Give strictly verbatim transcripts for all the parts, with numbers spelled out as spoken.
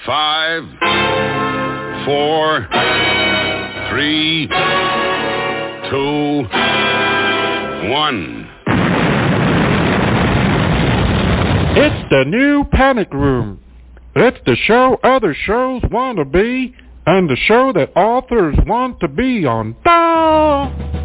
Five, four, three, two, one. It's the new Panic Room. It's the show other shows want to be, and the show that authors want to be on. Da!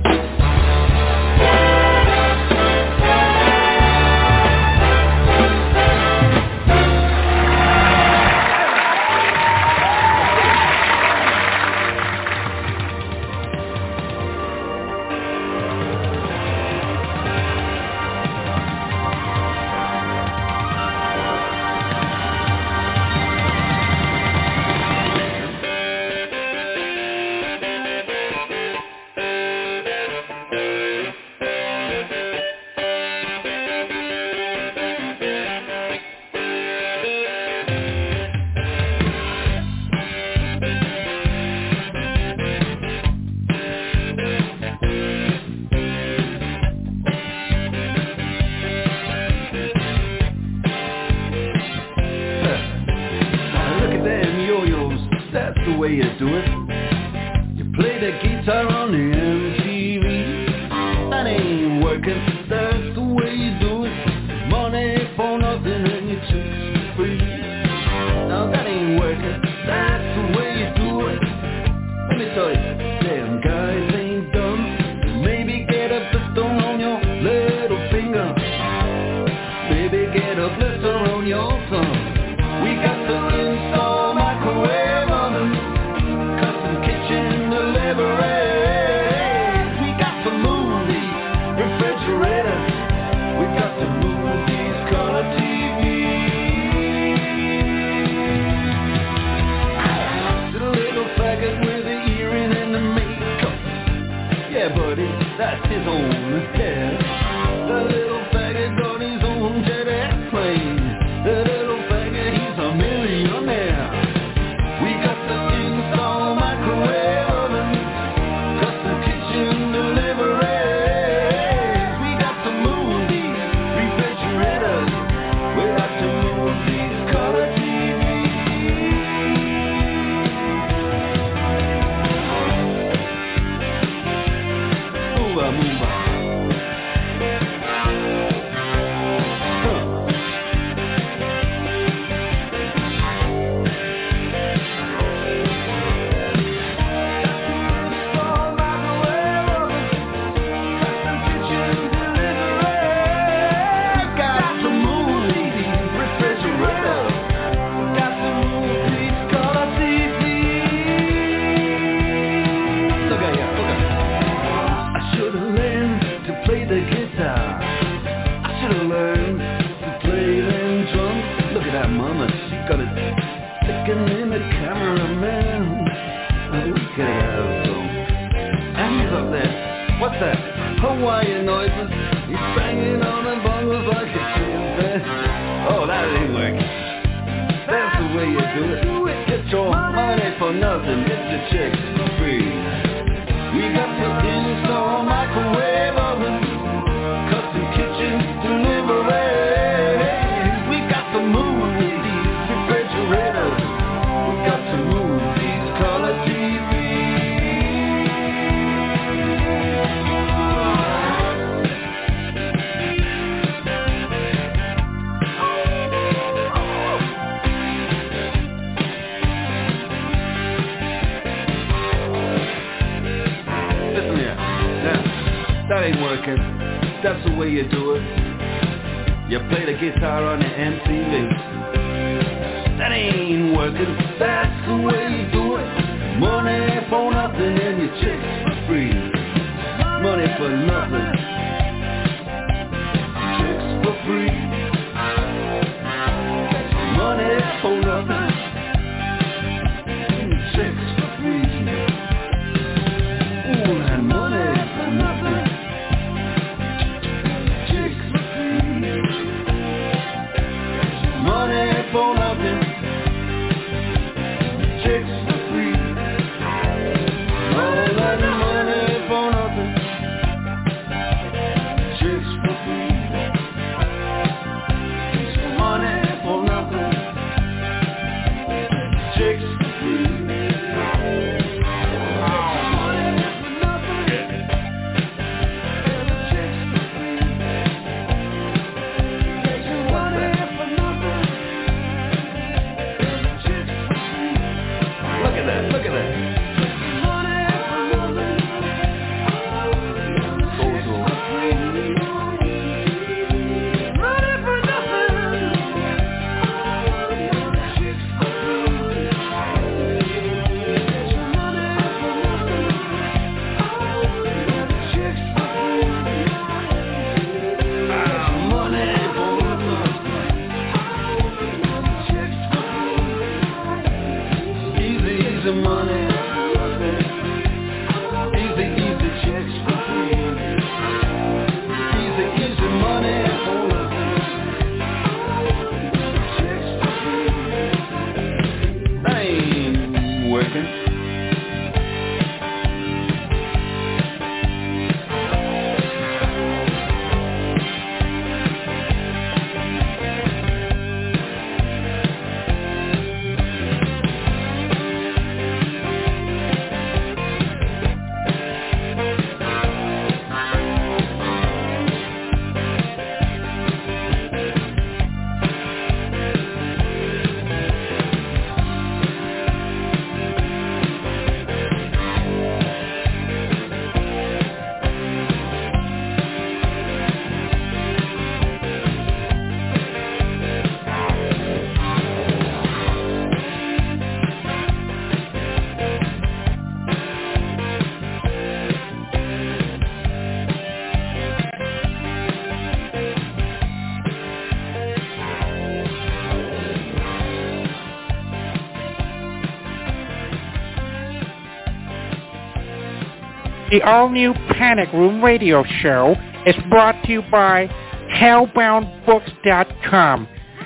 easy money. Easy, easy checks for free. Easy, easy money for checks for free. I ain't working. The all-new Panic Room radio show is brought to you by hellbound books dot com.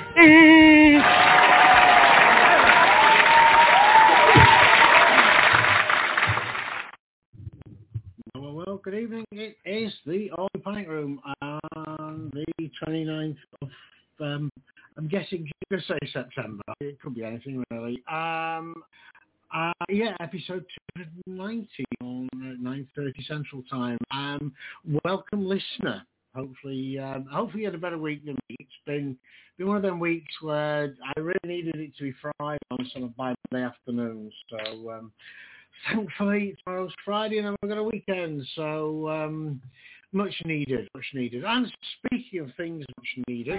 Well, well, good evening. It is the all-new Panic Room on the twenty-ninth of, um, I'm guessing you could say September. It could be anything, really. Um... Uh, yeah, episode two ninety on nine thirty Central Time. Um, welcome, listener. Hopefully, um, hopefully you had a better week than me. It's been been one of them weeks where I really needed it to be Friday on sort of by Monday afternoon. So um, thankfully tomorrow's Friday and then we've got a weekend. So um, much needed, much needed. And speaking of things much needed.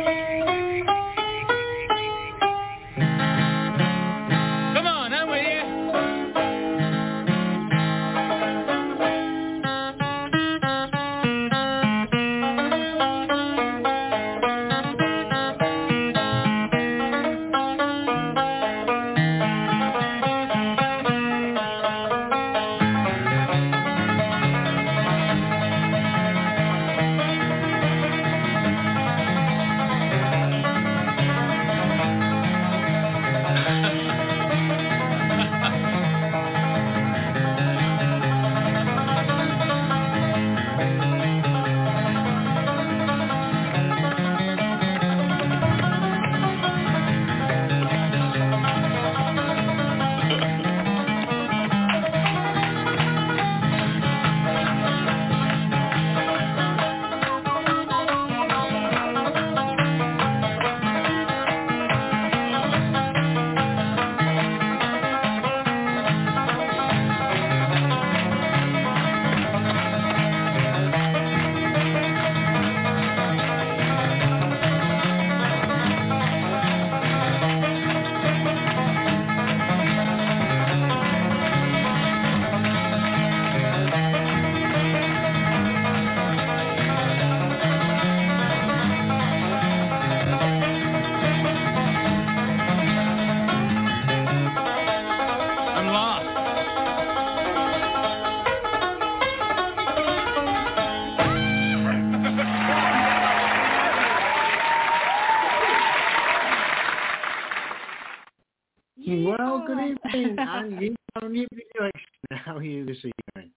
Well, good evening, and you on your video. How are you this evening?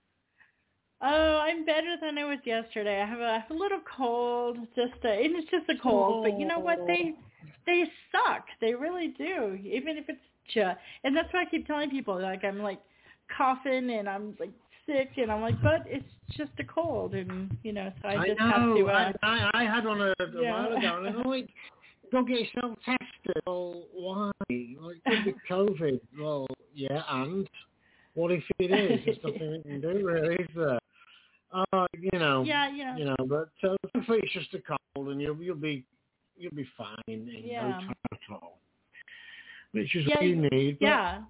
Oh, I'm better than I was yesterday. I have a, I have a little cold, just a, and it's just a cold. But you know what? They they suck. They really do. Even if it's just, and that's why I keep telling people, like I'm like coughing and I'm like sick, and I'm like, but it's just a cold, and you know, so I just I know. have to. Uh, I, I had one a, a yeah. while ago, and I'm like, go get yourself tested. Well, why? Well, it could be COVID. Well, yeah, and what if it is? There's nothing we can do, really, is there? Uh, you know, yeah, yeah. you know, but uh, hopefully it's just a cold, and you'll you'll be you'll be fine in yeah. no time at all. Which is yeah, what you need. But, yeah.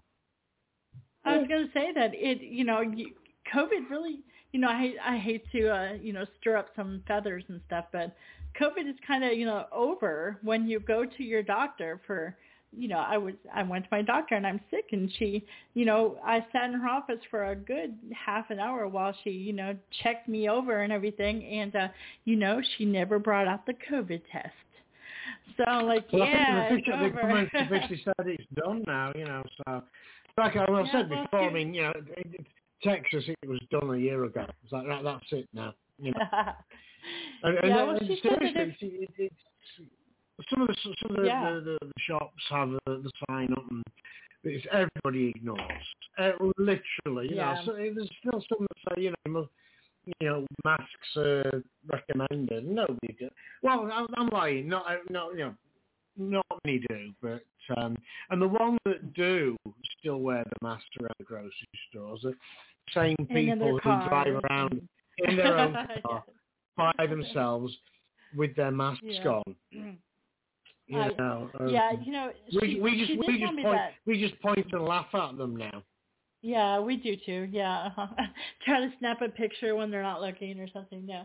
I was going to say that it, you know, you, COVID really, you know, I I hate to, uh, you know, stir up some feathers and stuff, but COVID is kind of, you know, over when you go to your doctor for you know, I was, I went to my doctor and I'm sick, and she, you know, I sat in her office for a good half an hour while she, you know, checked me over and everything. And, uh, you know, she never brought out the COVID test. So I'm like, well, yeah, I think the it's over. government officially said it's done now, you know, so. Like I well, Yeah, said well, before, she- I mean, you know, in in Texas, it was done a year ago. It's like, that, that's it now, you know. And, and, yeah, well, and she said that seriously, if, it, it's, some of the, some of the, Yeah. the, the, the shops have the, the sign up, and it's everybody ignores. Uh, literally, you Yeah. know, so there's still some that say, you know, you must- you know, masks are recommended. Nobody do. Well, I'm, I'm lying. Not, not, you know, not many do, but um, and the ones that do still wear the mask around the grocery stores are the same And in people their who cars drive around and- in their own car Yeah. by themselves with their masks Yeah. on. You I- know, uh, Yeah, you know, we, she, we she just did we tell just me point that. we just point and laugh at them now. Yeah, we do too. Yeah, uh-huh. Try to snap a picture when they're not looking or something. No.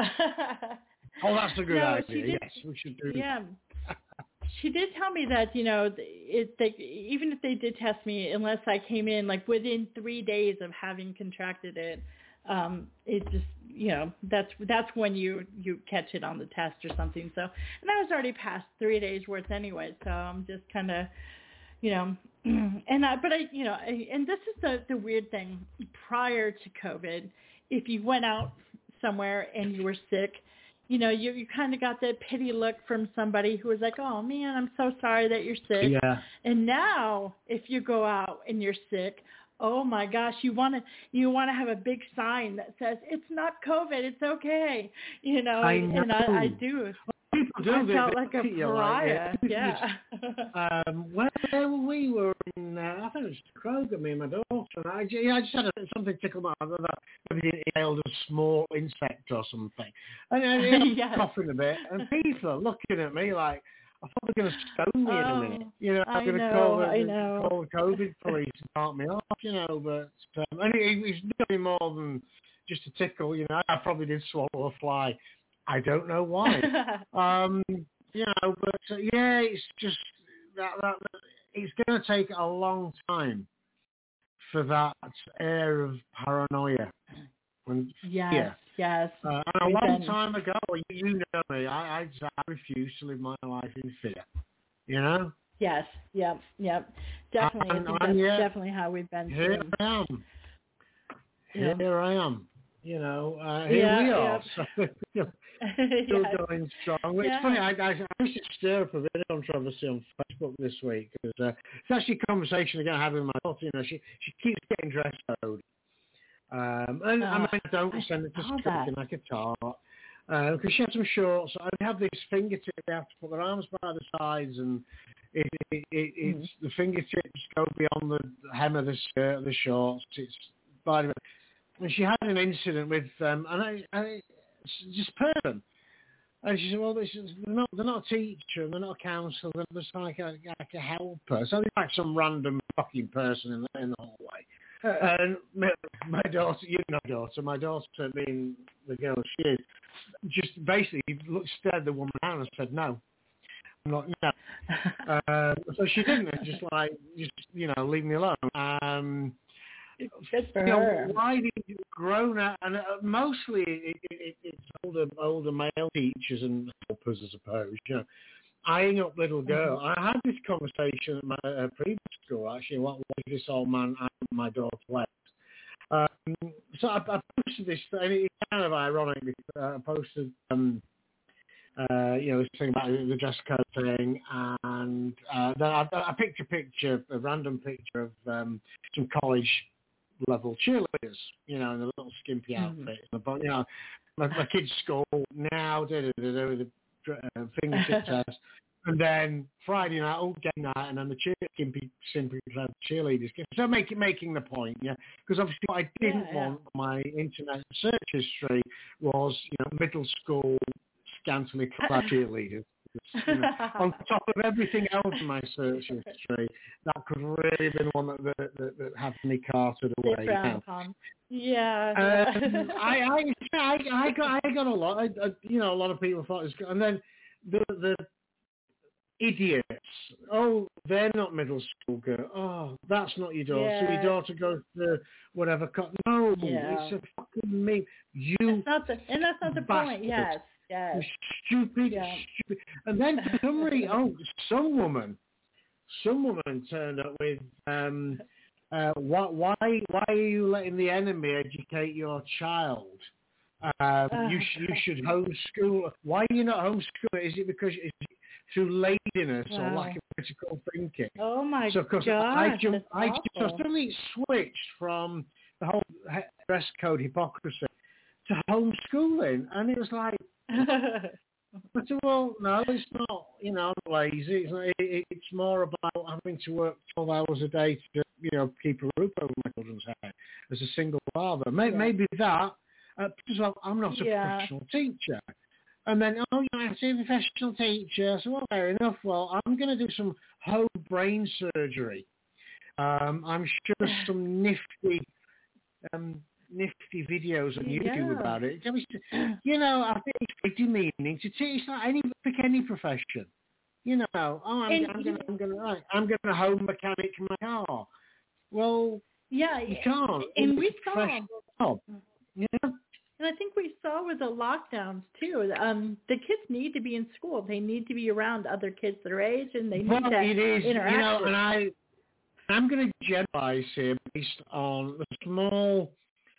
Oh, that's a good No, she idea. did- Yes, we should do. Yeah. She did tell me that, you know, it, they, even if they did test me, unless I came in like within three days of having contracted it, um, it just, you know, that's that's when you you catch it on the test or something. So, and I was already past three days worth anyway, so I'm just kind of, you know, and I, but I, you know, I, and this is the the weird thing. Prior to COVID, if you went out somewhere and you were sick, you know, you you kind of got that pity look from somebody who was like, "Oh man, I'm so sorry that you're sick." Yeah. And now, if you go out and you're sick, oh my gosh, you want to you want to have a big sign that says it's not COVID, it's okay. You know, I and, and I, I know. do. People do. I they, felt they like a look at you pariah. Like, Yeah. um, where were we? We were in, uh, I think it was Kroger, me and my daughter. And I, ju- yeah, I just had a, something tickle my eye. Maybe inhaled a small insect or something. And I you know, Yes. coughing a bit. And people are looking at me like, I thought they were going to stone me in a minute. Oh, You know, I I'm going to know, call, the, I know. call the COVID police and start me off, you know. But um, and it, it's nothing more than just a tickle. You know, I probably did swallow a fly. I don't know why. um, you know, but uh, yeah, it's just that, that, that it's going to take a long time for that air of paranoia. When, yes, yeah. yes. Uh, and a We've long been- time ago, you, you know me, I, I, I refuse to live my life in fear. You know? Yes, yep, yep. Definitely. I And- think and that's yet, definitely how we've been Here through. I am. Yeah. Here I am. You know, uh, here Yeah, we are. yeah. So, you know, still Yes. going strong. Well, Yeah. It's funny, I, I, I used to stir up a bit of controversy on Facebook this week. Cause, uh, it's actually a conversation again I had with my daughter. You know, she, she keeps getting dress code. Um, and I Oh, mean, I don't I send it to saw stripping that. like a tart. Because she had some shorts. I have this fingertip. They have to put their arms by the sides, and it, it, it, it's Mm-hmm. the fingertips go beyond the hem of the skirt, the shorts. It's by the and she had an incident with um, and I, I it's just person. And she said, well, this is, they're not they're not a teacher, and they're not a counsellor, they're just like a, like a helper. So they're like some random fucking person in the, in the hallway. And my, my daughter, you know, daughter, my daughter, being the girl she is, just basically looked, stared the woman down and said, no. I'm not, no. uh, so she didn't, and just like, just, you know, leave me alone. Um, Good for you know, her. why did you grown up, and uh, mostly it, it, it's older, older male teachers and helpers, I suppose, you know, eyeing up little girl. I had this conversation at my uh, previous school, actually, what was this old man eyeing up my daughter left. Um, so I, I posted this, and it's kind of ironic, because I posted, um, uh, you know, this thing about the dress code thing, and uh, then I, I picked a picture, a random picture of um, some college level cheerleaders, you know, in the little skimpy outfits. Mm-hmm. You know, my, my kids' school now, da da da da, with the uh, fingertip test. And then Friday night, all game night, and then the cheer, skimpy, simply clad cheerleaders. So making making the point, yeah, because obviously what I didn't Yeah, yeah. want on my internet search history was, you know, middle school scantily clad cheerleaders. You know, on top of everything else in my search history, that could really have been one that that, that, that had me carted away. They frown You know. upon. Yeah. Um, I, I, I, I got, I got a lot. I, I, you know, a lot of people thought it was good, and then the the idiots. Oh, they're not middle school girl. Oh, that's not your daughter. Yeah. So your daughter goes to whatever. Co- no, Yeah. it's a fucking meme. You That's not the, and that's not the point. bastard. Yes, yes. You stupid, Yeah. stupid. And then for some reason, oh, some woman, some woman turned up with, um, uh, why, why, why are you letting the enemy educate your child? Um, you, sh- you should homeschool. Why are you not homeschooling? Is it because is it through laziness Wow. or lack of critical thinking? Oh my So, because gosh, I jumped, that's I just so awful. suddenly it switched from the whole he- dress code hypocrisy to homeschooling, and it was like, I said, well, no, it's not. You know, I'm lazy. It's, not, it, it's more about having to work twelve hours a day to, you know, keep a roof over my children's head as a single father. Maybe, Yeah. maybe that. Uh, because well, I'm not a Yeah. professional teacher. And then, oh, you have to be a professional teacher. So, well, fair enough. Well, I'm going to do some whole brain surgery. Um, I'm sure some nifty, um, nifty videos on YouTube Yeah. about it. You know, I think it's pretty demeaning to teach. It's like any pick any profession. You know, oh, I'm, And I'm you- going to, I'm going to, I'm going to home mechanic my car. Well, Yeah, you can't. and It's we a saw, professional job. Yeah. and I think we saw with the lockdowns too. Um, the kids need to be in school. They need to be around other kids their age, and they need Well, to it is, you interact. know, with- and I, I'm going to generalize here based on the small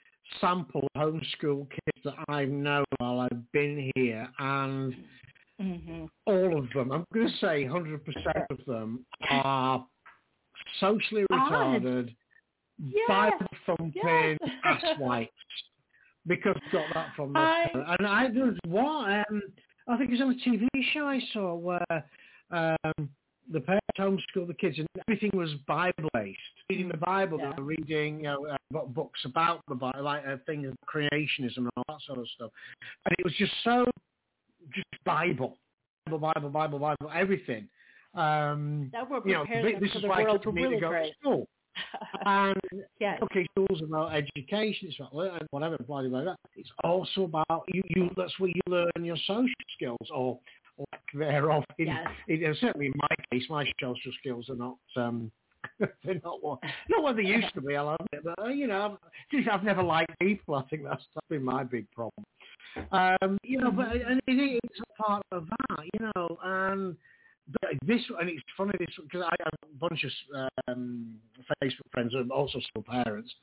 sample of homeschool kids that I've known while I've been here, and Mhm. all of them, I'm going to say one hundred percent of them are socially Odd. retarded, Yes. Bible thumping Yes. asswipes, because I got that from my I- parents. And I there was one, um, I think it was on a T V show I saw where um, the parents homeschooled the kids and everything was Bible-based. Reading the Bible, Yeah. they were reading, you know, uh, books about the Bible, like uh, things of creationism and all that sort of stuff. And it was just so, just Bible, Bible, Bible, Bible, Bible, everything. Um, That will you know, prepare thi- them this for is the why world kids to need really to go great. to school. And Yes. okay, schools about education, it's about learning, whatever, blah, blah, blah. It's also about you. You that's where you learn your social skills, or lack thereof. In, Yes. in, certainly in my case, my social skills are not. Um, they're not what not what they used to be. I love it, but uh, you know, I've, I've never liked people. I think that's, that's been my big problem. Um, you know, but and it, it's a part of that, you know, and. But this, and it's funny, this because I have a bunch of um, Facebook friends who are also still parents,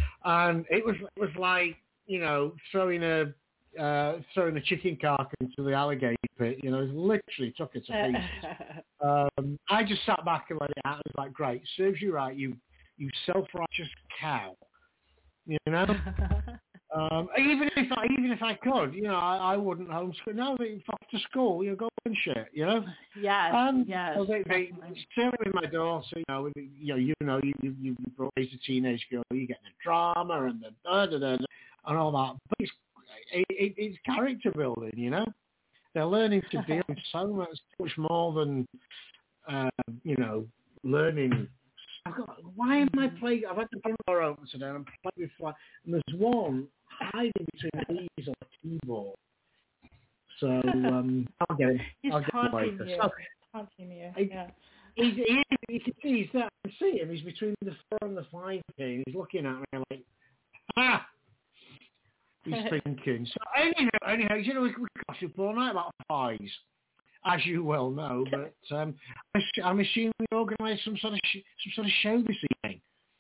and it was it was like, you know, throwing a uh, throwing a chicken carcass into the alligator pit. You know, it literally took it to pieces. um, I just sat back and let it out. It was like, great, serves you right, you you self-righteous cow. You know. Um, even if I even if I could, you know, I, I wouldn't homeschool. No, they fuck to school, you know, go and shit, you know. Yes. Um, yes. so they, they definitely. certainly with my daughter, you know, with, you know, you know, you you you raised a teenage girl, you get the drama and the da da da da and all that, but it's it, it, it's character building, you know. They're learning to deal with so much, so much more than, uh, you know, learning. I've got, why am I playing? I've had the front door open today, and I'm playing with fly, and there's one hiding between the keys on the keyboard. So um, I'll get it. He's I'll get it taunting later. you. So, Taunting you. I- Yeah. he's, he, you can see he's there. I can see him. He's between the four and the five key, and he's looking at me like, ah. He's thinking. So anyhow, anyhow, you know, we we gossip all night about pies, as you well know. But um, I s- I'm assuming we organised some sort of sh- some sort of show this evening.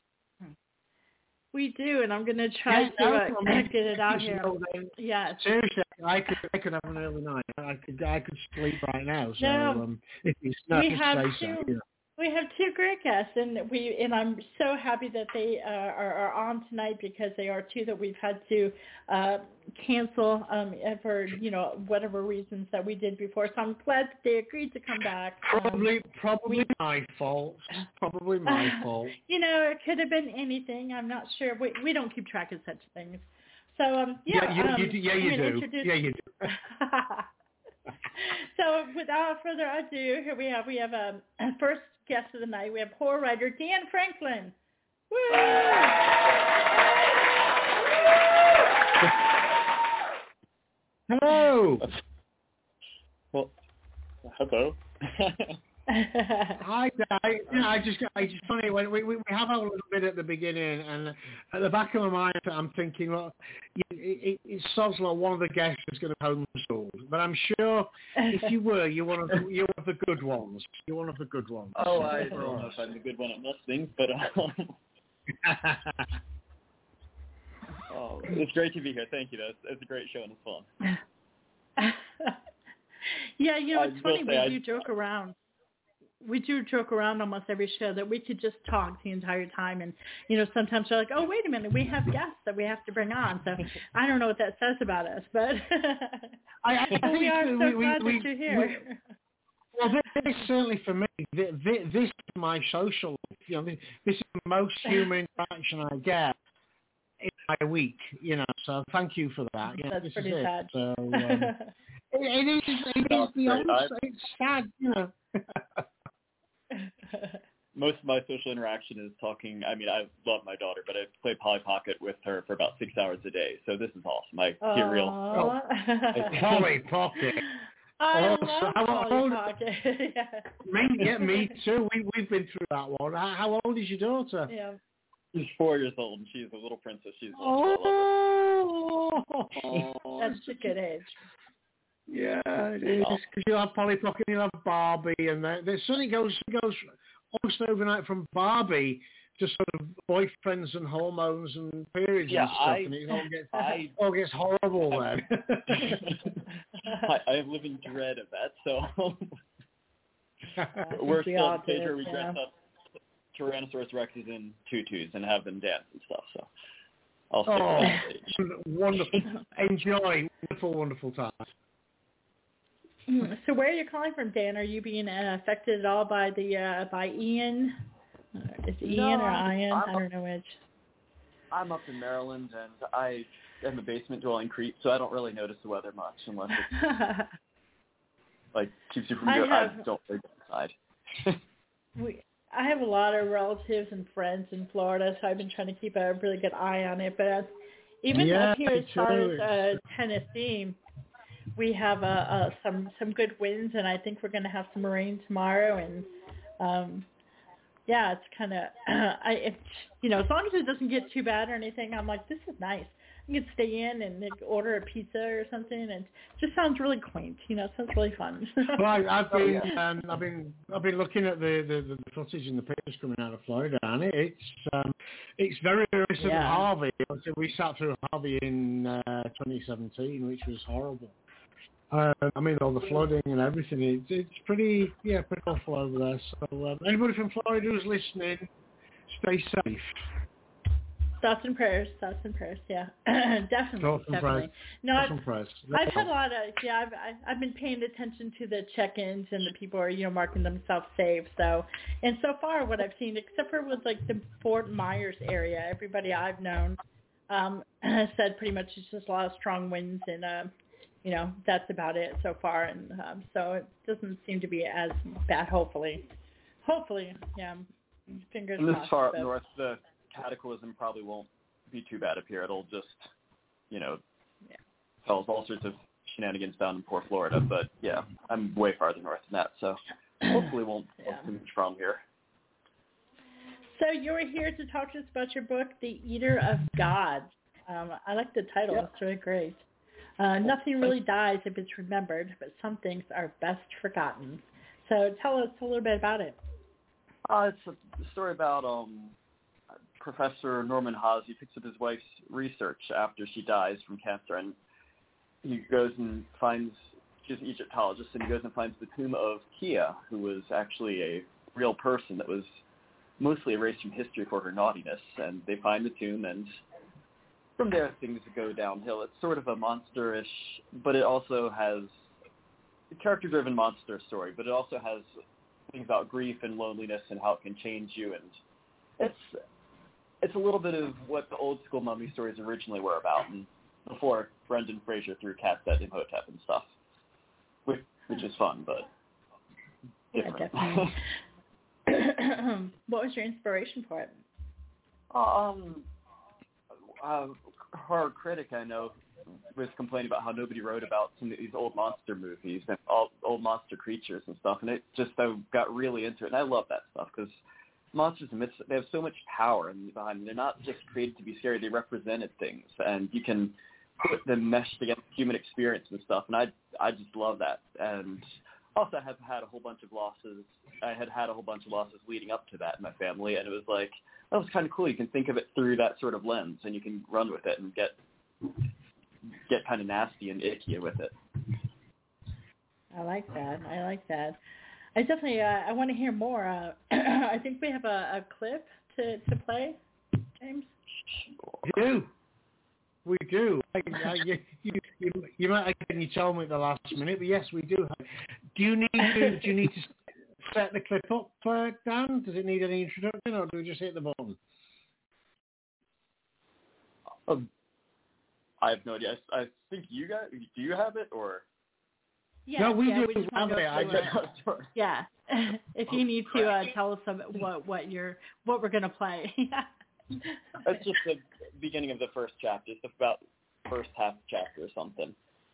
We do, and I'm going to try Yeah, to no, uh, I mean, get it out it's here. no day. Yes. Seriously, I could I could have an early night. I could I could sleep right now. So No. um, if it's not, We just have say two- so. You know. We have two great guests, and we and I'm so happy that they uh, are, are on tonight because they are two that we've had to uh, cancel um, for you know whatever reasons that we did before. So I'm glad that they agreed to come back. Um, Probably probably we- my fault. Probably my fault. You know, it could have been anything. I'm not sure. We we don't keep track of such things. So um, yeah, you, um, you, do- yeah, I'm you gonna do. introduce- Yeah, you do. So without further ado, here we have we have a, a first guest of the night. We have horror writer Dan Franklin. Woo! Hello. Well, hello. I, I, you know, I just, I just funny when we, we we have a little bit at the beginning, and at the back of my mind, I'm thinking, well, it, it, it sounds like one of the guests is going to homeschool, but I'm sure if you were, you're one of the, you're one of the good ones. You're one of the good ones. Oh, I don't know if I'm the good one at most things, but um, oh, it's great to be here. Thank you. It's, it's a great show and it's fun. Yeah, you know, it's I funny. will We say do I- joke around. We do joke around almost every show that we could just talk the entire time, and you know, sometimes they're like, "Oh, wait a minute, we have guests that we have to bring on." So I don't know what that says about us, but I, I think we are so we, glad we, that you're here. We, well, this, this certainly for me, this, this is my social life. You know, this, this is the most human interaction I get in my week. You know, so thank you for that. You know, That's this pretty is sad. It. So, um, it, it is. It is the honest. It's sad. You know. Most of my social interaction is talking. I mean, I love my daughter, but I play Polly Pocket with her for about six hours a day. So this is awesome. I hear real. Oh. Polly Pocket. I Oh, love so how Polly old- Pocket. Yeah. Me, yeah, me too. We we've been through that one. How, how old is your daughter? Yeah. She's four years old, and she's a little princess. She's awesome. Oh, That's a good age. yeah, it is. Because you'll have Polly Pocket, and you'll have Barbie, and there, there's something goes goes almost overnight from Barbie to sort of boyfriends and hormones and periods Yeah, and stuff, I- and it all gets I- all gets horrible then. I, I live in dread of that. So I we're think we still all at the stage do, where we yeah. dress up Tyrannosaurus Rexes in tutus and have them dance and stuff. So I'll stick Oh, to that stage. wonderful! Enjoy, wonderful, wonderful time. So where are you calling from, Dan? Are you being uh, affected at all by the uh, by Ian? Uh, is it No, Ian or I'm- Ian? I'm I don't know which. I'm up in Maryland, and I am a basement dwelling creep, so I don't really notice the weather much unless it like keeps you from I your. I have- don't really go outside. we, I have a lot of relatives and friends in Florida, so I've been trying to keep a really good eye on it. But uh, even Yeah, up here, as me far too. as uh, Tennessee, we have uh, uh, some some good winds, and I think we're going to have some rain tomorrow. And um, yeah, it's kind of I, it, you know, as long as it doesn't get too bad or anything, I'm like, this is nice. I can stay in and like, order a pizza or something, and it just sounds really quaint. You know, it sounds really fun. Well, I, I've been, um, I've been, I've been looking at the, the, the footage and the pictures coming out of Florida, and it, it's, um, it's very reminiscent Yeah. of Harvey. We sat through Harvey in uh, twenty seventeen, which was horrible. Uh, I mean, all the flooding and everything. It's, it's pretty, yeah, pretty awful over there. So, um, anybody from Florida who's listening, stay safe. Thoughts and prayers, thoughts and prayers, yeah, definitely, Thoughts and definitely. prayers. No, Thoughts I've, and prayers. I've had a lot of, yeah, I've I- I've been paying attention to the check-ins and the people are, you know, marking themselves safe. So, and so far, what I've seen, except for with like the Fort Myers area, everybody I've known um, has said pretty much it's just a lot of strong winds and, uh, you know, that's about it so far. And um, so it doesn't seem to be as bad. Hopefully, hopefully, yeah. Fingers And this crossed. far up but- north, the cataclysm probably won't be too bad up here. It'll just, you know, Yeah. tell us all sorts of shenanigans down in poor Florida. But yeah, I'm way farther north than that, so hopefully won't Yeah. have too much problem here. So you're here to talk to us about your book, The Eater of Gods. Um, I like the title. Yeah. It's really great. Uh, nothing really dies if it's remembered, but some things are best forgotten. So tell us a little bit about it. Uh, it's a story about um, Professor Norman Haas. He picks up his wife's research after she dies from cancer, and he goes and finds, she's an Egyptologist, and he goes and finds the tomb of Kia, who was actually a real person that was mostly erased from history for her naughtiness. And they find the tomb, and from there things go downhill. It's sort of a monster-ish, but it also has a character-driven monster story, but it also has things about grief and loneliness and how it can change you, and it's it's a little bit of what the old school mummy stories originally were about, and before Brendan Fraser threw cats at Imhotep and stuff, which, which is fun, but different. Yeah, definitely. What was your inspiration for it? um, uh, horror critic I know was complaining about how nobody wrote about some of these old monster movies and all old monster creatures and stuff, and it just I got really into it, and I love that stuff because monsters and myths, they have so much power behind them. They're not just created to be scary; they represented things, and you can put them meshed against human experience and stuff, and I I just love that. And also, I have had a whole bunch of losses. I had had a whole bunch of losses leading up to that in my family, and it was like, that was kind of cool. You can think of it through that sort of lens, and you can run with it and get get kind of nasty and icky with it. I like that. I like that. I definitely, uh, I want to hear more. Uh, I think we have a, a clip to, to play, James. We do. We do. I, I, you, you, you, you might again, you told me at the last minute, but yes, we do. Do you need to? Do you need to set the clip up, uh, Dan? Does it need any introduction, or do we just hit the button? Um, I have no idea. I, I think you guys, do you have it, or? Yeah, no, we yeah, do we just have want it. to I uh, just, yeah. If you need to uh, tell us some, what what you're what we're gonna play. It's just the beginning of the first chapter. It's about the first half chapter or something.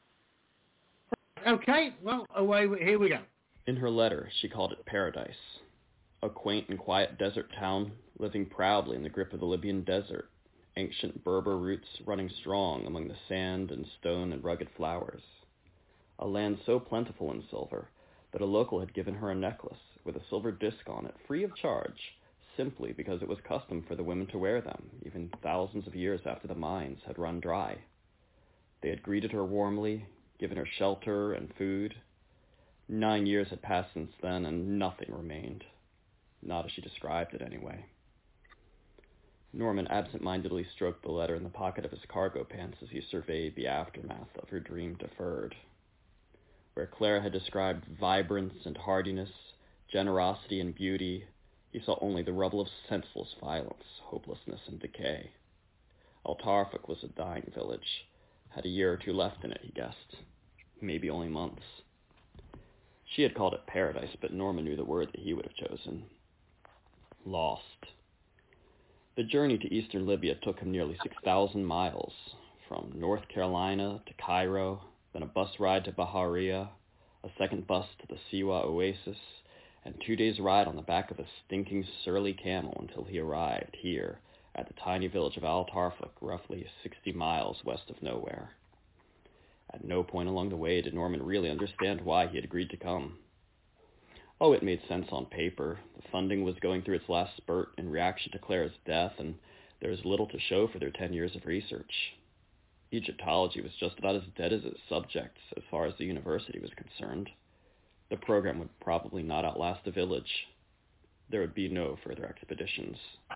Okay, well, away. We, here we go. In her letter, she called it Paradise, a quaint and quiet desert town living proudly in the grip of the Libyan desert, ancient Berber roots running strong among the sand and stone and rugged flowers. A land so plentiful in silver that a local had given her a necklace with a silver disc on it, free of charge, simply because it was custom for the women to wear them, even thousands of years after the mines had run dry. They had greeted her warmly, given her shelter and food. Nine years had passed since then, and nothing remained. Not as she described it, anyway. Norman absent-mindedly stroked the letter in the pocket of his cargo pants as he surveyed the aftermath of her dream deferred. Where Clara had described vibrance and hardiness, generosity and beauty, he saw only the rubble of senseless violence, hopelessness, and decay. Al-Tarfuk was a dying village. Had a year or two left in it, he guessed. Maybe only months. She had called it Paradise, but Norman knew the word that he would have chosen. Lost. The journey to eastern Libya took him nearly six thousand miles, from North Carolina to Cairo, then a bus ride to Bahariya, a second bus to the Siwa Oasis, and two days' ride on the back of a stinking, surly camel until he arrived here at the tiny village of Al-Tarfuk, roughly sixty miles west of nowhere. At no point along the way did Norman really understand why he had agreed to come. Oh, it made sense on paper. The funding was going through its last spurt in reaction to Clara's death, and there was little to show for their ten years of research. Egyptology was just about as dead as its subjects as far as the university was concerned. The program would probably not outlast the village. There would be no further expeditions.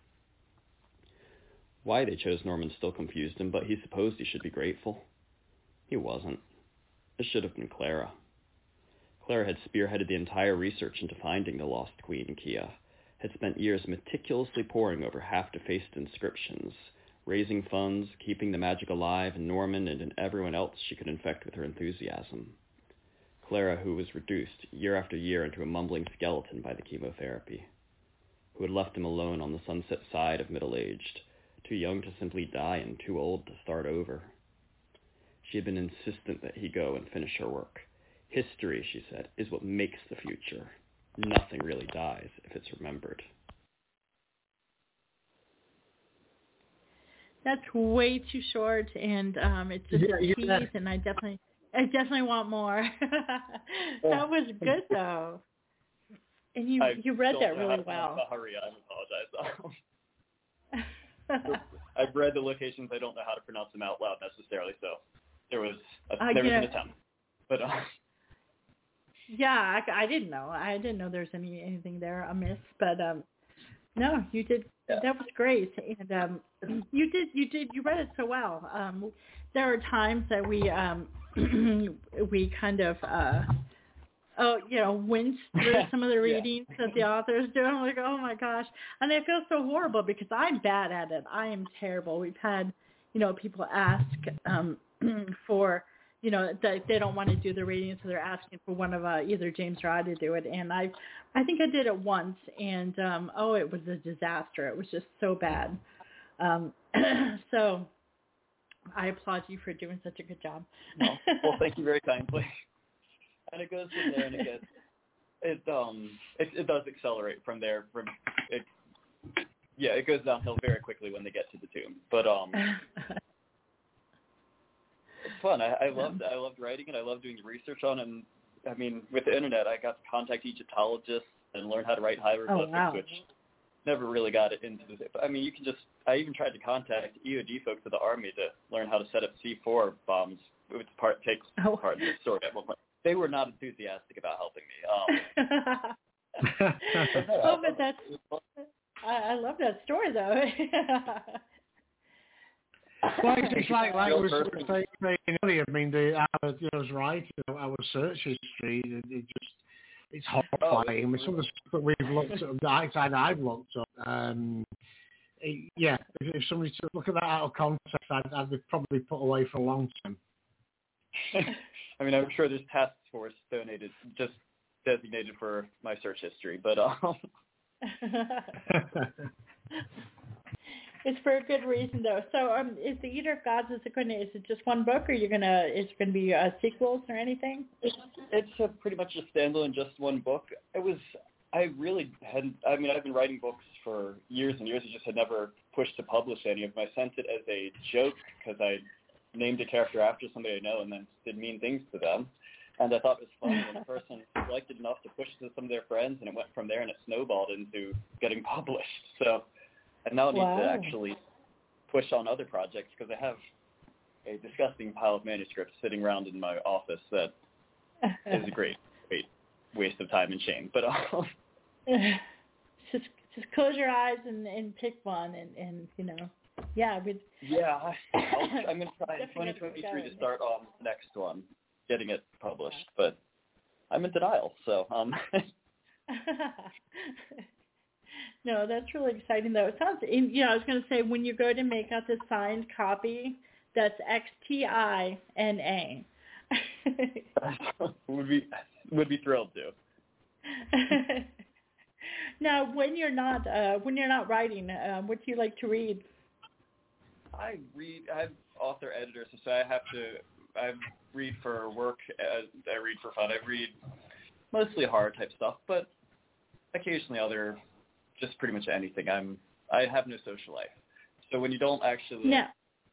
Why they chose Norman still confused him, but he supposed he should be grateful. He wasn't. It should have been Clara. Clara had spearheaded the entire research into finding the lost Queen Kia, had spent years meticulously poring over half-defaced inscriptions, raising funds, keeping the magic alive in Norman and in everyone else she could infect with her enthusiasm. Clara, who was reduced year after year into a mumbling skeleton by the chemotherapy, who had left him alone on the sunset side of middle-aged, too young to simply die and too old to start over. She had been insistent that he go and finish her work. History, she said, is what makes the future. Nothing really dies if it's remembered. That's way too short, and um, it's just Yeah, a tease, yeah. and I definitely, I definitely want more. That was good, though. And you, I you read don't that know really how to well. pronounce Bahariya. I apologize. I've read the locations. I don't know how to pronounce them out loud necessarily, so there was a, Uh, there was yeah. an attempt. But uh, Yeah, I, I didn't know. I didn't know there's any anything there amiss, but um, no, you did. Yeah. That was great, and um, you did. You did. You read it so well. Um, there are times that we um, we kind of uh, oh, you know, wince through some of the readings that the authors do. I'm like, oh my gosh, and I feel so horrible because I'm bad at it. I am terrible. We've had, you know, people ask um, for. You know, they, they don't want to do the reading, so they're asking for one of uh, either James or I to do it. And I, I think I did it once, and um, oh, it was a disaster. It was just so bad. Um, so I applaud you for doing such a good job. No. Well, thank you very kindly. And it goes from there, and it gets it um it, it does accelerate from there. From it, yeah, it goes downhill very quickly when they get to the tomb. But um, it's fun. I, I loved I loved writing it. I loved doing research on it. And I mean, with the internet, I got to contact Egyptologists and learn how to write hieroglyphics, oh, wow. which never really got it into the. I mean, you can just. I even tried to contact E O D folks of the Army to learn how to set up C four bombs, which part takes oh. part of the story at one point. They were not enthusiastic about helping me. Um, oh, but that's. I, I love that story, though. Well, it's, it's like like we were saying earlier. I mean, the our, you know, I was right. You know, our search history, it, it just it's horrifying. I mean, some of the stuff that we've looked at, the outside I've looked up. Um, it, yeah, if, if somebody took look at that out of context, I'd, I'd be probably put away for a long time. I mean, I'm sure there's task force donated, just designated for my search history, but um. It's for a good reason, though. So, um, is the Eater of Gods, is it going to, is it just one book, or you're gonna, is it going to be uh, sequels or anything? It's, it's a pretty much a standalone, just one book. It was, I really hadn't, I mean, I've been writing books for years and years. I just had never pushed to publish any of them. I sent it as a joke because I named a character after somebody I know and then did mean things to them. And I thought it was fun when the person liked it enough to push it to some of their friends, and it went from there, and it snowballed into getting published. So I now need wow. to actually push on other projects because I have a disgusting pile of manuscripts sitting around in my office that is a great, great waste of time and shame. But um, just just close your eyes and, and pick one, and, and you know, yeah. We'd, yeah, I'll, I'm going to try in twenty twenty-three to start on the next one, getting it published. But I'm in denial, so um. No, that's really exciting, though. It sounds, you know, I was going to say, when you go to make out the signed copy, that's X T I N A. would be would be thrilled to. Now, when you're not uh, when you're not writing, uh, what do you like to read? I read. I have author editors, so I have to. I read for work. I read for fun. I read mostly horror type stuff, but occasionally other. Just pretty much anything. I'm. I have no social life, so when you don't actually no.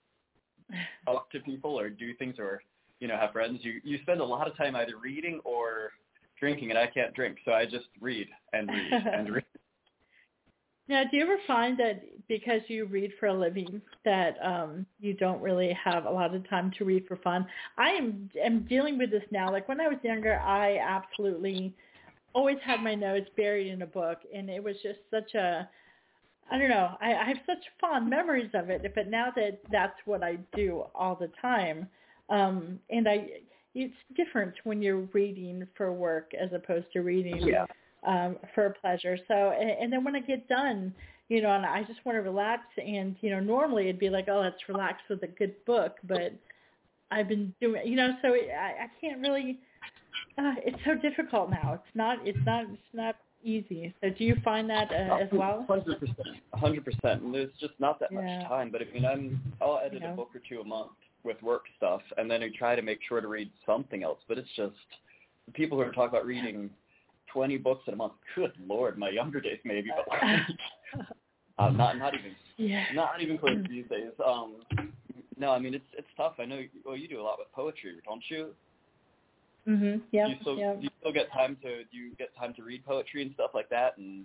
talk to people or do things or you know have friends, you you spend a lot of time either reading or drinking, and I can't drink, so I just read and read and read. Now, do you ever find that because you read for a living that um, you don't really have a lot of time to read for fun? I am am dealing with this now. Like when I was younger, I absolutely always had my nose buried in a book, and it was just such a, I don't know, I, I have such fond memories of it, but now that that's what I do all the time, um, and I, it's different when you're reading for work as opposed to reading yeah. um, for pleasure. So, and, and then when I get done, you know, and I just want to relax, and, you know, normally it'd be like, oh, let's relax with a good book, but I've been doing, you know, so it, I, I can't really, Uh, it's so difficult now. It's not. It's not. It's not easy. So, do you find that uh, as well? Hundred percent. Hundred percent. And there's just not that yeah. much time. But I mean, I'm. I'll edit you know. a book or two a month with work stuff, and then I try to make sure to read something else. But it's just the people who are talking about reading twenty books in a month. Good Lord, my younger days maybe, but like, uh, not not even. Yeah. Not even close these days. Um. No, I mean it's it's tough. I know. Well, you do a lot with poetry, don't you? Mhm. Yeah. Do you still yeah. do you still get time to do you get time to read poetry and stuff like that? And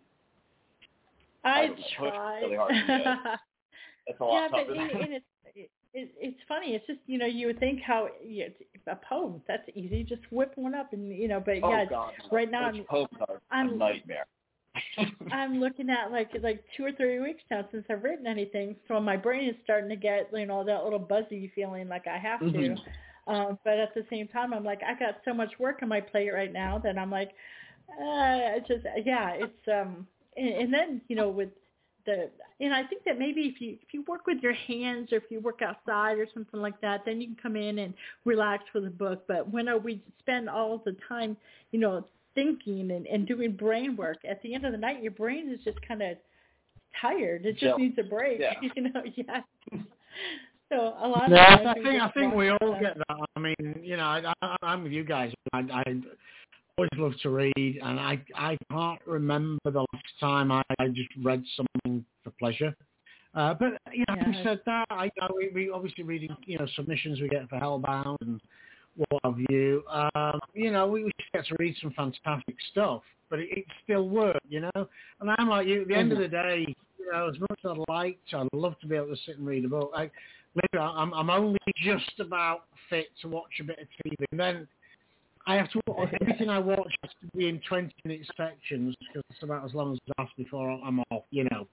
I, I try. Really hard to do. It's a lot yeah, tougher but than it, and it's it, it, it's funny. It's just you know you would think how yeah, a poem that's easy. Just whip one up and you know. But oh, yeah, God, right now Those poems are I'm a nightmare. I'm looking at like like two or three weeks now since I've written anything, so my brain is starting to get you know that little buzzy feeling like I have to. Mm-hmm. Um, but at the same time, I'm like, I got so much work on my plate right now that I'm like, uh, it's just, yeah, it's, um, and, and then, you know, with the, and I think that maybe if you, if you work with your hands or if you work outside or something like that, then you can come in and relax with a book. But when we spend all the time, you know, thinking and, and doing brain work, at the end of the night, your brain is just kind of tired. It just Yep. needs a break, Yeah. you know, yeah. So a lot of Yeah, times I we think I just think watch we all stuff. get that. I mean, you know, I, I, I'm with you guys. I, I always love to read, and I I can't remember the last time I, I just read something for pleasure. Uh, but you know, having Yeah. said that, I you know, we, we obviously reading you know submissions we get for Hellbound and what have you. Um, you know, we, we get to read some fantastic stuff, but it, it's still work, you know. And I'm like you. At the end of the day, you know, as much as I'd like to, I'd love to be able to sit and read a book. I, literally, I'm I'm only just about fit to watch a bit of T V, and then I have to everything I watch has to be in twenty minute sections because it's about as long as it lasts before I'm off, you know.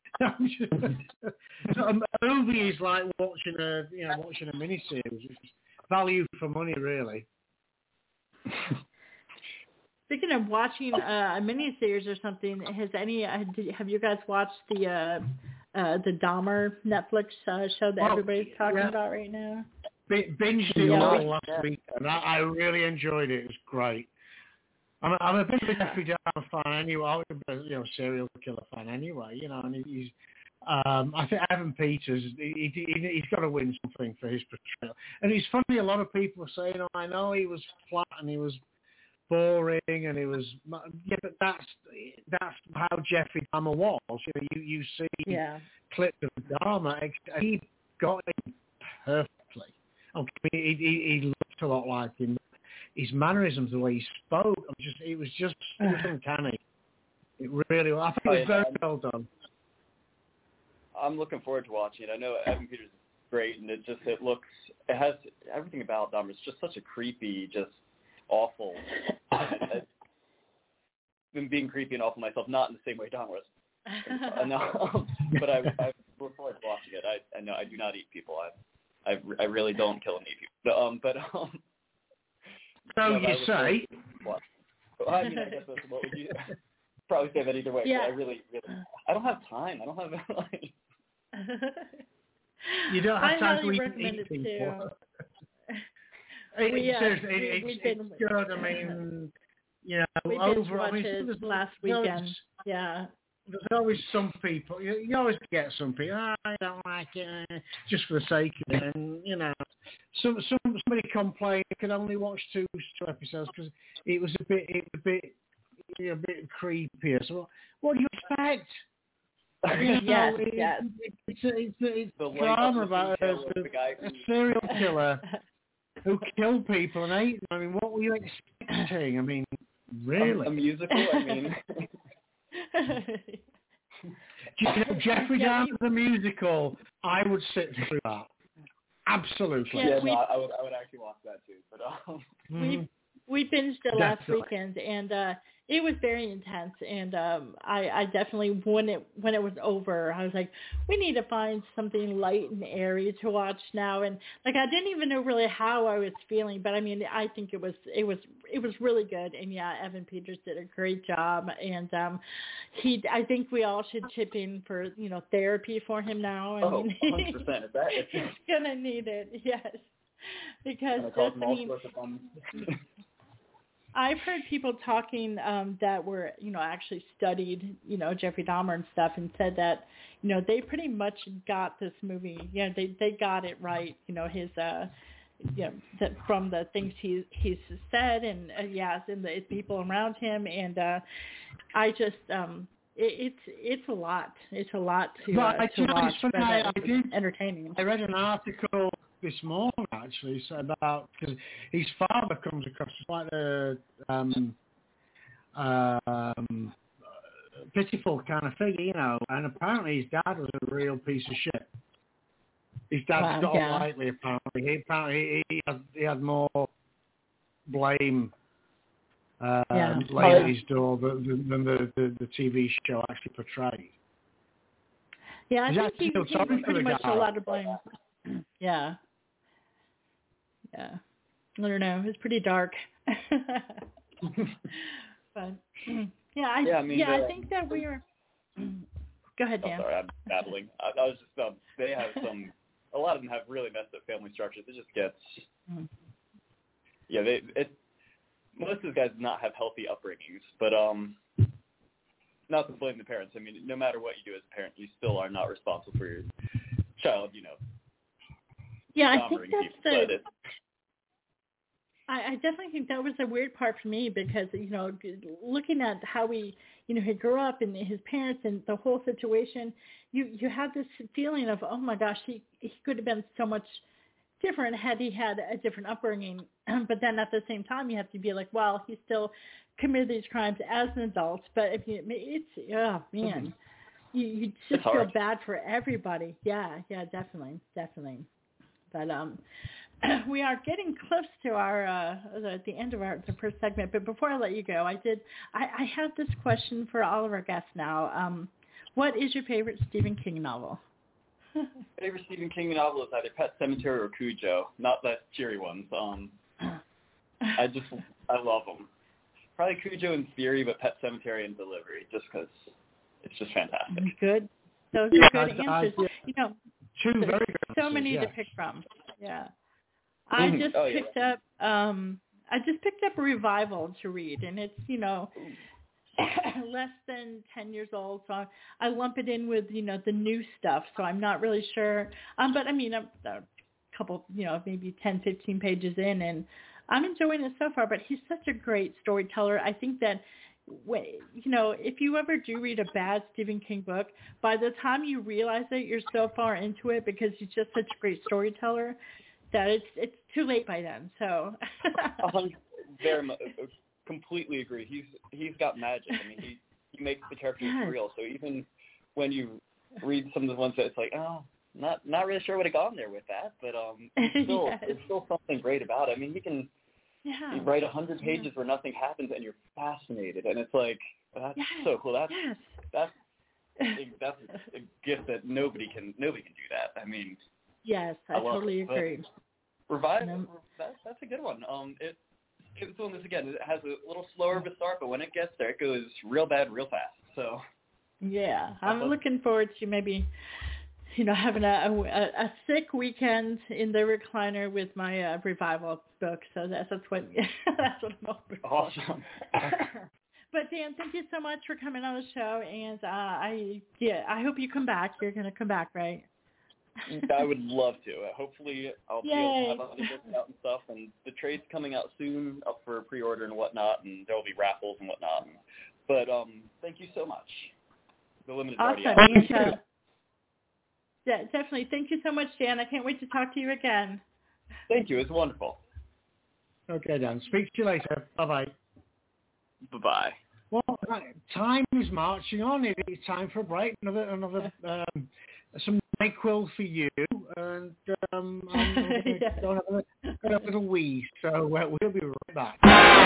So a movie is like watching a you know watching a miniseries. It's value for money, really. Speaking of watching uh, a miniseries or something, has any uh, did, have you guys watched the uh, uh, the Dahmer Netflix uh, show that Oh, everybody's talking yeah. about right now? B- binged it Yeah. all last week, and I, I really enjoyed it. It was great. I'm a, I'm a bit of a Jeffrey Dahmer fan anyway. I'm a you know serial killer fan anyway. You know, and he's. Um, I think Evan Peters, he, he, he's got to win something for his portrayal. And it's funny, a lot of people are saying, oh, I know he was flat and he was boring and he was... Yeah, but that's that's how Jeffrey Dahmer was. You know, you, you see Yeah. clips of Dahmer, he got it perfectly. Okay, he, he, he looked a lot like him. His mannerisms, the way he spoke, just it was just it was uncanny. It really was. I think it was very well done. I'm looking forward to watching it. I know Evan Peters is great, and it just it looks it has everything about Dahmer. It's just such a creepy, just awful. I've been being creepy and awful myself, not in the same way Dahmer was. I know, but I, I look forward to watching it. I, I know I do not eat people. I, I, I really don't kill and eat people. But, um, but um. So no, you say? Well, I mean, I guess that's, what would you probably say that either way? Yeah. But I really, really, I don't have time. I don't have like. You don't have I time highly to recommend eat it people. too. It, We, uh, seriously, we- it, we've it's, been- it's good. I mean, you know, We binge over. I watched mean, it there's, last there's weekend. always, Yeah. there's always some people. You, you always get some people. Oh, I don't like it, eh, just for the sake of it. And you know, some some somebody complained they could only watch two, two episodes because it was a bit, it was a bit, you know, a bit creepier. So, what do you expect? You know, Yes, it, yes. It, it's a, it's a, it's The drama length about a, detail of the guy a who- serial killer who killed people and ate them. I mean, what were you expecting? I mean, really? A, a musical? I mean. You know, Jeffrey Yeah, Dahmer the musical, I would sit through that. Absolutely. Yeah, Yeah, we- no, I would, I would actually watch that too. But um, Mhm. we we binged it last Definitely. weekend, and uh it was very intense. And um I I definitely when it when it was over, I was like, we need to find something light and airy to watch now. And like I didn't even know really how I was feeling, but I mean I think it was it was it was really good. And yeah, Evan Peters did a great job. And um he I think we all should chip in for you know therapy for him now. I oh, mean, one hundred percent. Is that it? he's gonna need it, yes, because And I called just him I all mean. sorts of fun. I've heard people talking um, that were, you know, actually studied, you know, Jeffrey Dahmer and stuff, and said that, you know, they pretty much got this movie. You know, they they got it right. You know, his, uh, you know, that from the things he he's said, and uh, yes, and the people around him, and uh, I just, um, it, it's it's a lot. It's a lot to But uh, I- to you know, watch, it's funny, but I- uh, I it's did- entertaining. I read an article this morning actually so about because his father comes across as quite a um, um, pitiful kind of figure, you know, and apparently his dad was a real piece of shit. His dad Wow, got yeah. on lightly. Apparently, he apparently he had, he had more blame um, Yeah. laid Oh, at his door than, than the, the the T V show actually portrayed. Yeah, I He's think actually he, feel he sorry for pretty the much guy. a lot of blame. Yeah. Yeah. I don't know. It was pretty dark. But yeah, I Yeah, I mean, yeah, I the- think that we are. Go ahead, Oh, Dan. sorry, I'm babbling. I, I was just um, they have some. A lot of them have really messed up family structures. It just gets. Mm. Yeah, they it. Most of the guys do not have healthy upbringings, but um, not to blame the parents. I mean, no matter what you do as a parent, you still are not responsible for your child. You know, Yeah, I think Dominating that's people, but the. it's- I, I definitely think that was the weird part for me because you know, looking at how he, you know, he grew up and his parents and the whole situation, you you had this feeling of, oh my gosh, he he could have been so much different had he had a different upbringing. But then at the same time, you have to be like, well, he still committed these crimes as an adult. But if you, it's oh man, you you just feel bad for everybody. Yeah, yeah, definitely, definitely. But um. We are getting close to our uh, the, the end of our the first segment, but before I let you go, I did I, I have this question for all of our guests now. Um, what is your favorite Stephen King novel? favorite Stephen King novel is either Pet Sematary or Cujo, not the cheery ones. Um, I just I love them. Probably Cujo in theory, but Pet Sematary in delivery, just because it's just fantastic. Good, those yeah, are good I, answers. I, you know, two very good so answers, many yeah. to pick from. Yeah. I just oh, yeah. picked up um I just picked up a revival to read, and it's, you know, less than ten years old, so I, I lump it in with, you know, the new stuff, so I'm not really sure. Um but I mean, I'm a couple, you know, maybe ten, fifteen pages in, and I'm enjoying it so far, but he's such a great storyteller. I think that you know, if you ever do read a bad Stephen King book, by the time you realize it, you're so far into it because he's just such a great storyteller that it's it's too late by then. So, um, very much, completely agree. He's he's got magic. I mean, he he makes the characters yes. real. So even when you read some of the ones that it's like, oh, not not really sure what have gone there with that, but um, it's still yes. there's still something great about it. I mean, he can yeah. you write a hundred pages yeah. where nothing happens, and you're fascinated, and it's like that's yes. so cool. That's yes. that's that's a gift that nobody can nobody can do that. I mean. Yes, I, I totally it. agree. Revive, no. that's, that's a good one. Um, it, it's doing this again. It has a little slower of a start, but when it gets there, it goes real bad, real fast. So. Yeah, I'm looking forward to maybe, you know, having a a, a sick weekend in the recliner with my uh, revival book. So that's that's what that's what I'm hoping for. Awesome. But Dan, thank you so much for coming on the show, and uh, I yeah, I hope you come back. You're going to come back, right? I would love to. Uh, hopefully, I'll Yay. be able to have other books out and stuff. And the trade's coming out soon, up for pre-order and whatnot. And there will be raffles and whatnot. But um, thank you so much. The limit is awesome. already out. Uh, yeah, definitely. Thank you so much, Dan. I can't wait to talk to you again. Thank you. It's wonderful. Okay, Dan. Speak to you later. Bye bye. Bye bye. Well, time is marching on. It is time for a break. Another another. Um, some NyQuil for you, and um, I'm going to yeah. go have a, have a little wee, so uh, we'll be right back.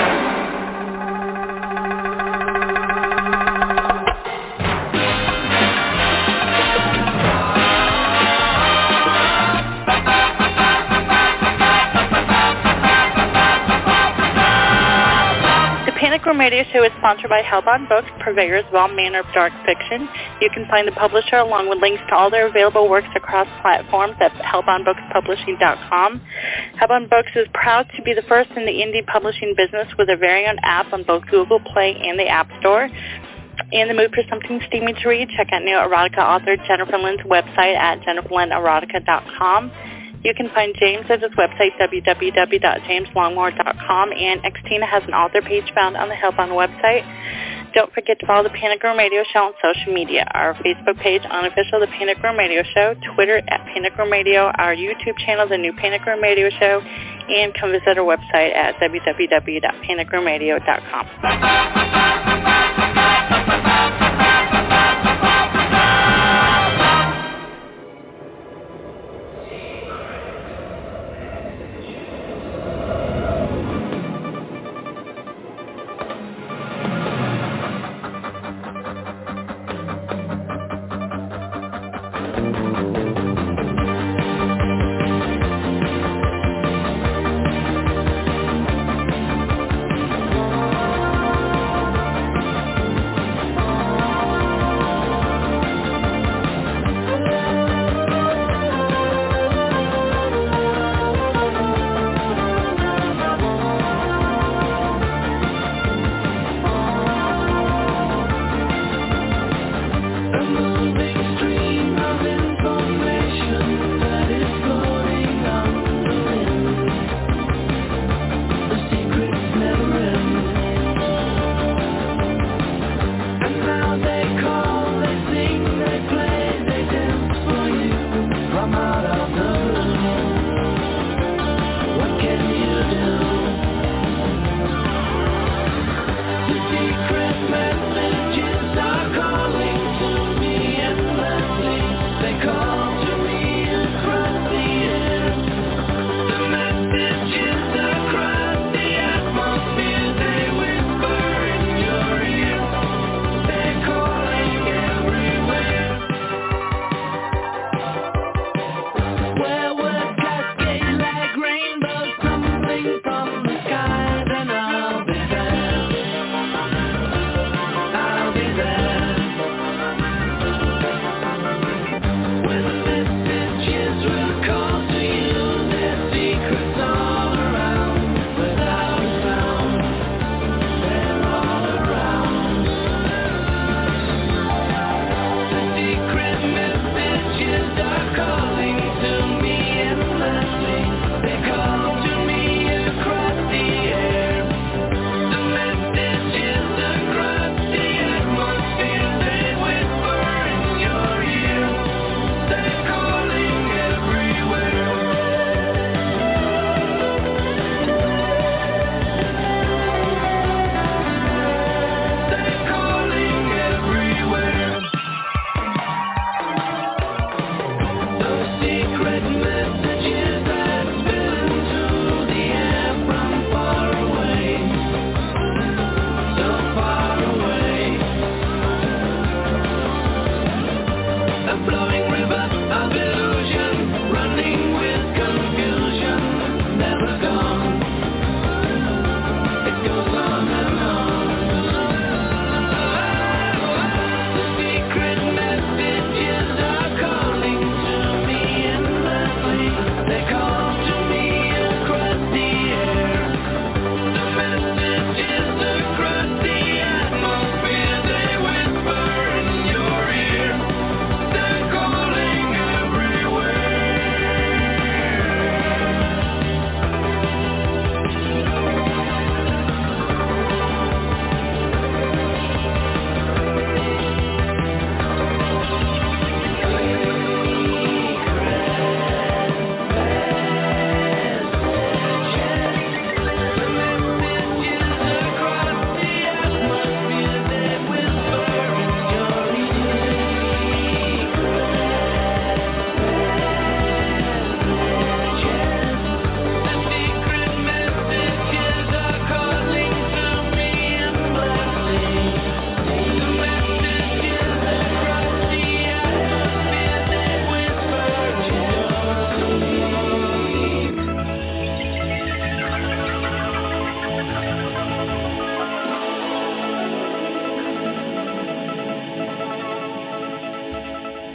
Panic Room Radio Show is sponsored by Hellbound Books, purveyors of all manner of dark fiction. You can find the publisher along with links to all their available works across platforms at hellbound books publishing dot com. Hellbound Books is proud to be the first in the indie publishing business with a very own app on both Google Play and the App Store. In the mood for something steamy to read, check out neo-erotica author Jennifer Lynn's website at jennifer lynn erotica dot com. You can find James at his website, w w w dot james longmore dot com, and Xtina has an author page found on the Hellbound website. Don't forget to follow the Panic Room Radio Show on social media. Our Facebook page, Unofficial The Panic Room Radio Show, Twitter at Panic Room Radio, our YouTube channel, The New Panic Room Radio Show, and come visit our website at w w w dot panic room radio dot com.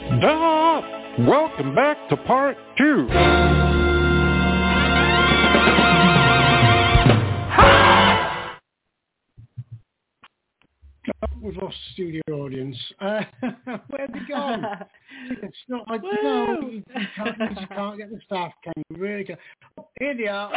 Duh! Welcome back to part two. We've lost the studio audience. Uh, where'd they gone? It's not like, no, you, you, can't, you just can't get the staff, can you? Really can't. Oh, here they are.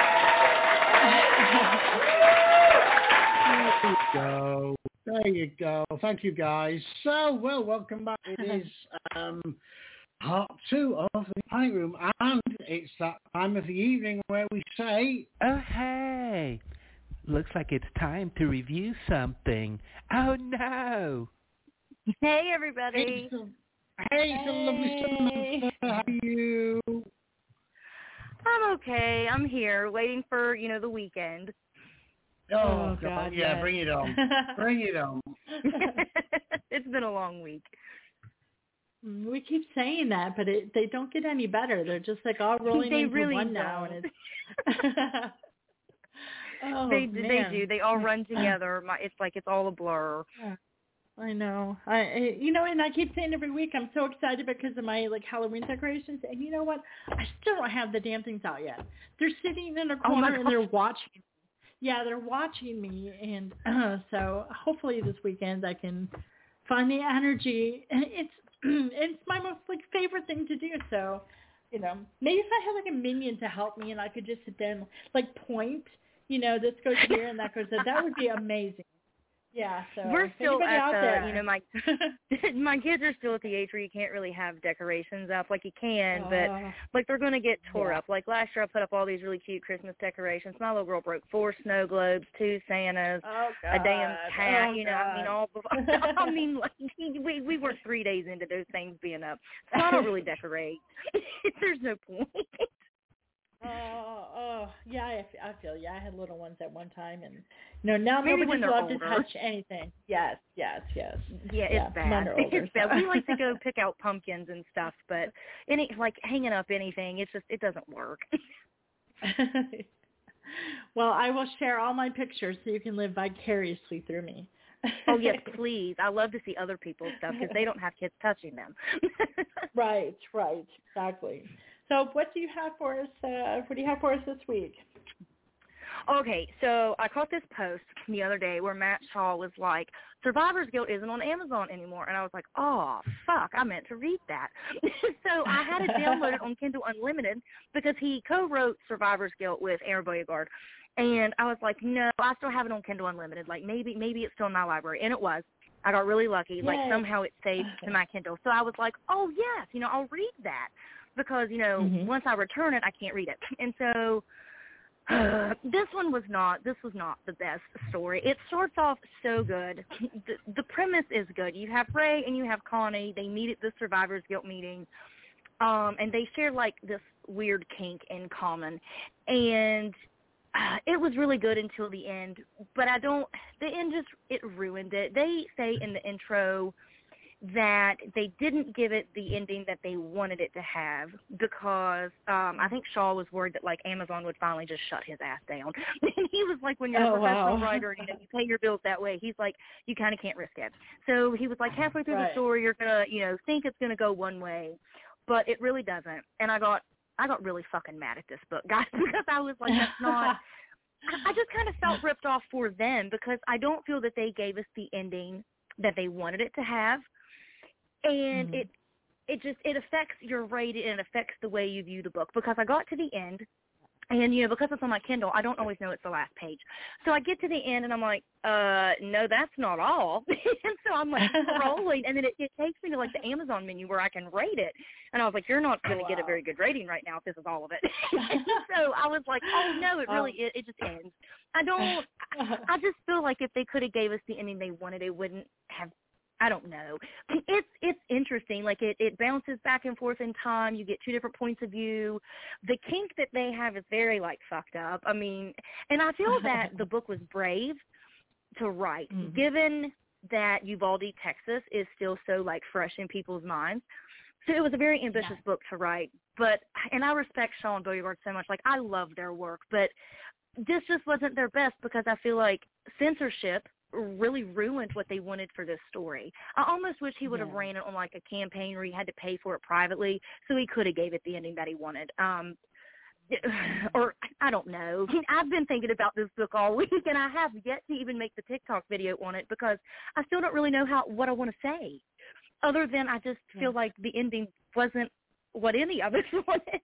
There you go. There you go. Thank you, guys. So, well, welcome back. It is um, part two of the Panic Room, and it's that time of the evening where we say, oh, hey. Looks like it's time to review something. Oh, no. Hey, everybody. Hey, so, hey, so lovely Samantha. How are you? I'm okay. I'm here waiting for, you know, the weekend. Oh, Oh, God. God, Yeah, yes. bring it on. Bring it on. It's been a long week. We keep saying that, but it, they don't get any better. They're just like all rolling They into really one don't. now. And it's oh, they man. they do. They all run together. My, it's like it's all a blur. Yeah, I know. I, I you know, and I keep saying every week I'm so excited because of my like Halloween decorations. And you know what? I still don't have the damn things out yet. They're sitting in a Oh my corner and they're watching. Yeah, they're watching me, and uh, so hopefully this weekend I can find the energy. It's it's my most like favorite thing to do. So, you know, maybe if I had like a minion to help me and I could just sit there and like point, you know, this goes here and that goes there, that would be amazing. Yeah, so We're if still anybody at out the, there, you know, my my kids are still at the age where you can't really have decorations up. Like you can, uh, but like they're going to get tore yeah. up. Like last year I put up all these really cute Christmas decorations. My little girl broke four snow globes, two Santas, oh, a damn God. cat. Oh, you know, I mean, all. I mean, like we we were three days into those things being up, so I don't really decorate. There's no point. Oh, oh, yeah, I, I feel yeah. I had little ones at one time, and you know now Maybe when nobody's they're allowed older. to touch anything. Yes, yes, yes. Yeah, it's yeah, bad. mine are older, It's bad. so. We like to go pick out pumpkins and stuff, but any like hanging up anything, it's just it doesn't work. Well, I will share all my pictures so you can live vicariously through me. Oh yes, please. I love to see other people's stuff because they don't have kids touching them. Right, right, exactly. So, what do you have for us? Uh, what do you have for us this week? Okay, so I caught this post the other day where Matt Shaw was like, Survivor's Guilt isn't on Amazon anymore. And I was like, oh, fuck, I meant to read that. So I had it downloaded on Kindle Unlimited because he co-wrote Survivor's Guilt with Aaron Beauregard. And I was like, no, I still have it on Kindle Unlimited. Like, maybe maybe it's still in my library. And it was. I got really lucky. Yay. Like, somehow it saved to my Kindle. So I was like, oh, yes, you know, I'll read that. Because, you know, mm-hmm. once I return it, I can't read it. And so uh, this one was not, this was not the best story. It starts off so good. The, the premise is good. You have Ray and you have Connie. They meet at the Survivor's Guilt meeting. Um, and they share, like, this weird kink in common. And uh, it was really good until the end. But I don't, the end just, it ruined it. They say in the intro that they didn't give it the ending that they wanted it to have because um, I think Shaw was worried that, like, Amazon would finally just shut his ass down. And he was like, when you're oh, a professional wow. writer, you know, you pay your bills that way, he's like, you kind of can't risk it. So he was like, halfway through right. the story, you're going to, you know, think it's going to go one way, but it really doesn't. And I got, I got really fucking mad at this book, guys, because I was like, that's not... I just kind of felt ripped off for them because I don't feel that they gave us the ending that they wanted it to have. And mm-hmm. it it just, it affects your rating and it affects the way you view the book because I got to the end and, you know, because it's on my Kindle, I don't always know it's the last page. So I get to the end and I'm like, uh, no, that's not all. And so I'm like scrolling and then it, it takes me to like the Amazon menu where I can rate it. And I was like, you're not going to oh, wow. get a very good rating right now if this is all of it. So I was like, oh no, it really, um, it, it just ends. I don't, I, I just feel like if they could have gave us the ending they wanted, it wouldn't have, I don't know. It's it's interesting. Like it, it bounces back and forth in time. You get two different points of view. The kink that they have is very like fucked up. I mean, and I feel that the book was brave to write, mm-hmm. given that Uvalde, Texas is still so like fresh in people's minds. So it was a very ambitious yeah. book to write. But and I respect Shaw and Beauregard so much. Like I love their work, but this just wasn't their best because I feel like censorship really ruined what they wanted for this story. I almost wish he would have Yeah. ran it on like a campaign where he had to pay for it privately, so he could have gave it the ending that he wanted. Um, or I don't know. I've been thinking about this book all week, and I have yet to even make the TikTok video on it because I still don't really know how what I want to say, other than I just feel like the ending wasn't what any of us wanted.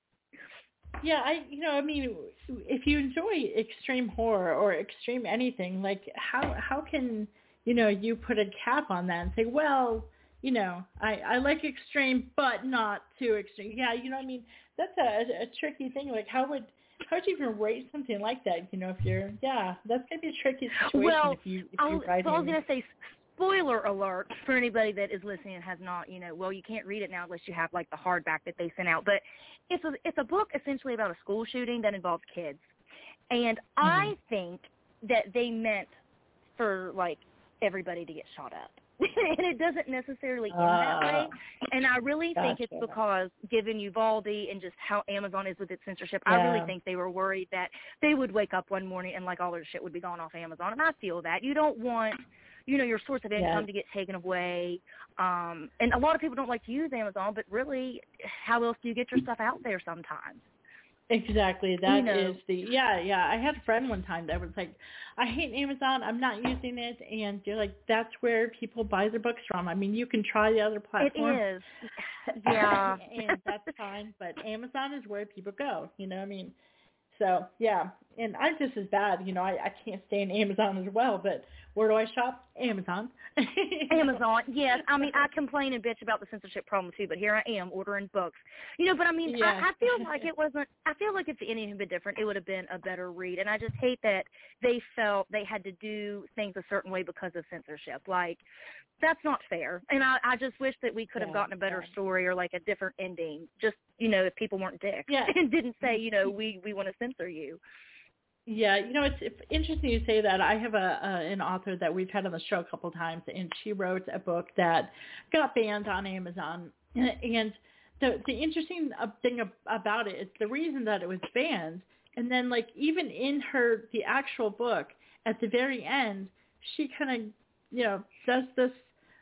Yeah, I, you know, I mean, if you enjoy extreme horror or extreme anything, like how how can, you know, you put a cap on that and say, well, you know, I, I like extreme, but not too extreme. Yeah, you know, I mean, that's a, a tricky thing. Like, how would how would you even rate something like that? You know, if you're, yeah, that's gonna be a tricky situation well, if you if I'll, you're writing. well, I was gonna say. Spoiler alert for anybody that is listening and has not, you know, well, you can't read it now unless you have, like, the hardback that they sent out. But it's a, it's a book essentially about a school shooting that involves kids. And mm-hmm. I think that they meant for, like, everybody to get shot up. And it doesn't necessarily end uh, that way. And I really gotcha. think it's because, given Uvalde and just how Amazon is with its censorship, yeah. I really think they were worried that they would wake up one morning and, like, all their shit would be gone off Amazon. And I feel that. You don't want... you know, your source of income yeah. to get taken away. Um, and a lot of people don't like to use Amazon, but really, how else do you get your stuff out there sometimes? Exactly. That you know. is the, yeah, yeah. I had a friend one time that was like, I hate Amazon. I'm not using it. And you're like, that's where people buy their books from. I mean, you can try the other platforms. It is. Yeah. And that's fine. But Amazon is where people go. You know what I mean? So, yeah. And I'm just as bad. You know, I, I can't stay in Amazon as well, but where do I shop? Amazon. Amazon, yes. I mean, I complain and bitch about the censorship problem too, but here I am ordering books. You know, but I mean, yeah. I, I feel like it wasn't, I feel like if the ending had been different, it would have been a better read. And I just hate that they felt they had to do things a certain way because of censorship. Like, that's not fair. And I, I just wish that we could have yeah, gotten a better yeah. story or like a different ending. Just, you know, if people weren't dicks yeah. and didn't say, you know, we, we want to censor you. Yeah, you know, it's, it's interesting you say that. I have a, a an author that we've had on the show a couple of times, and she wrote a book that got banned on Amazon. And the the interesting thing about it is the reason that it was banned, and then like even in her the actual book at the very end, she kind of you know does this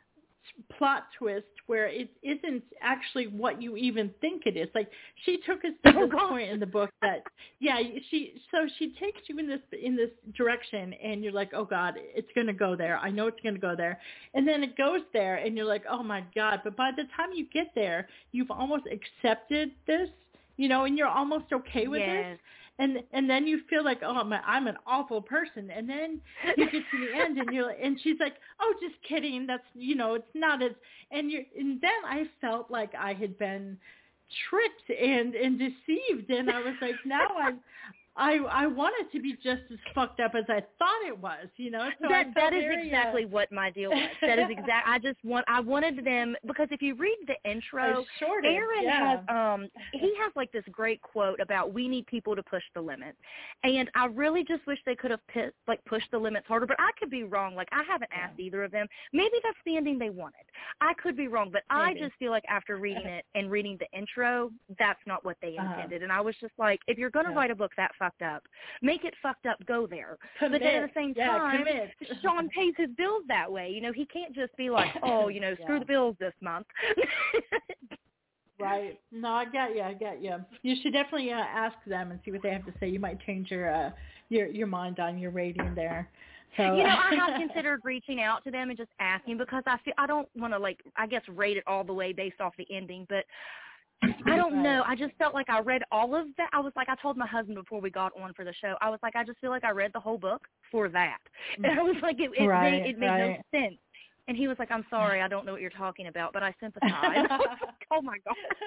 plot twist where it isn't actually what you even think it is. Like she took us to this point in the book that yeah she so she takes you in this in this direction and you're like, oh God, it's gonna go there. I know it's gonna go there. And then it goes there and you're like, oh my God. But by the time you get there, you've almost accepted this, you know, and you're almost okay with yes. it. And and then you feel like, oh, I'm, a, I'm an awful person. And then you get to the end, and you're and she's like, oh, just kidding. That's you know, it's not as. And you and then I felt like I had been tricked and and deceived, and I was like, now I'm. I I want it to be just as fucked up as I thought it was, you know. So that that is very, exactly uh... what my deal was. That is exact. I just want. I wanted them because if you read the intro, Aaron yeah. has um he has like this great quote about we need people to push the limits, and I really just wish they could have p- like pushed the limits harder. But I could be wrong. Like I haven't asked yeah. either of them. Maybe that's the ending they wanted. I could be wrong, but Maybe. I just feel like after reading it and reading the intro, that's not what they uh-huh. intended. And I was just like, if you're gonna yeah. write a book that fucked up, make it fucked up, go there. Commit. But then at the same yeah, time, commit. Sean pays his bills that way. You know, he can't just be like, oh, you know, screw yeah. the bills this month. Right. No, I get you. I get you. You should definitely uh, ask them and see what they have to say. You might change your uh, your your mind on your rating there. So, you know, I have considered reaching out to them and just asking because I feel I don't want to like I guess rate it all the way based off the ending, but. I don't right. know. I just felt like I read all of that. I was like, I told my husband before we got on for the show, I was like, I just feel like I read the whole book for that. And I was like, it, it right, made, it made right. no sense. And he was like, I'm sorry, I don't know what you're talking about, but I sympathize. I was like, oh, my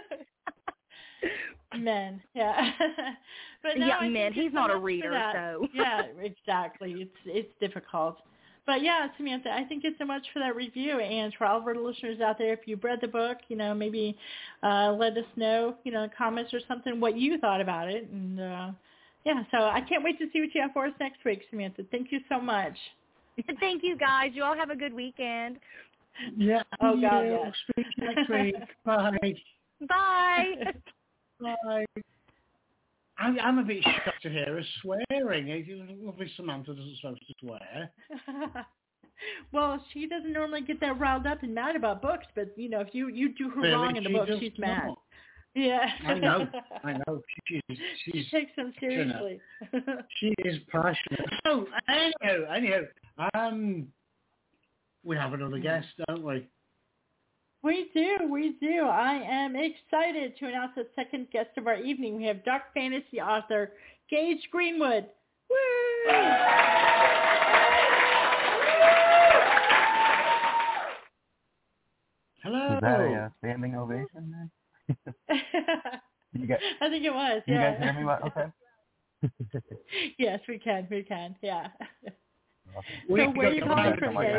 God. Men, yeah. But no, yeah, I men. He's not a reader, so. Yeah, exactly. It's it's difficult. But yeah, Samantha, I thank you so much for that review. And for all of our listeners out there, if you've read the book, you know, maybe uh, let us know, you know, in comments or something, what you thought about it. And uh, yeah, so I can't wait to see what you have for us next week, Samantha. Thank you so much. Thank you, guys. You all have a good weekend. Yeah. Oh, God, yeah. yes. Speak next week. Bye. Bye. Bye. I'm, I'm a bit shocked to hear her swearing. Lovely Samantha doesn't supposed to swear. Well, she doesn't normally get that riled up and mad about books, but you know, if you, you do her Really, wrong in the she book, does she's not. mad. Yeah. I know. I know. She's, she's she takes them seriously. She is passionate. So, anyhow, anyhow, um, we have another guest, don't we? We do, we do. I am excited to announce the second guest of our evening. We have dark fantasy author Gage Greenwood. Woo! Hello. Is that a uh, standing ovation then? you guys, I think it was, you yeah. guys hear me well? Okay. Yes, we can, we can, yeah. Okay. So where are you calling from, Gage?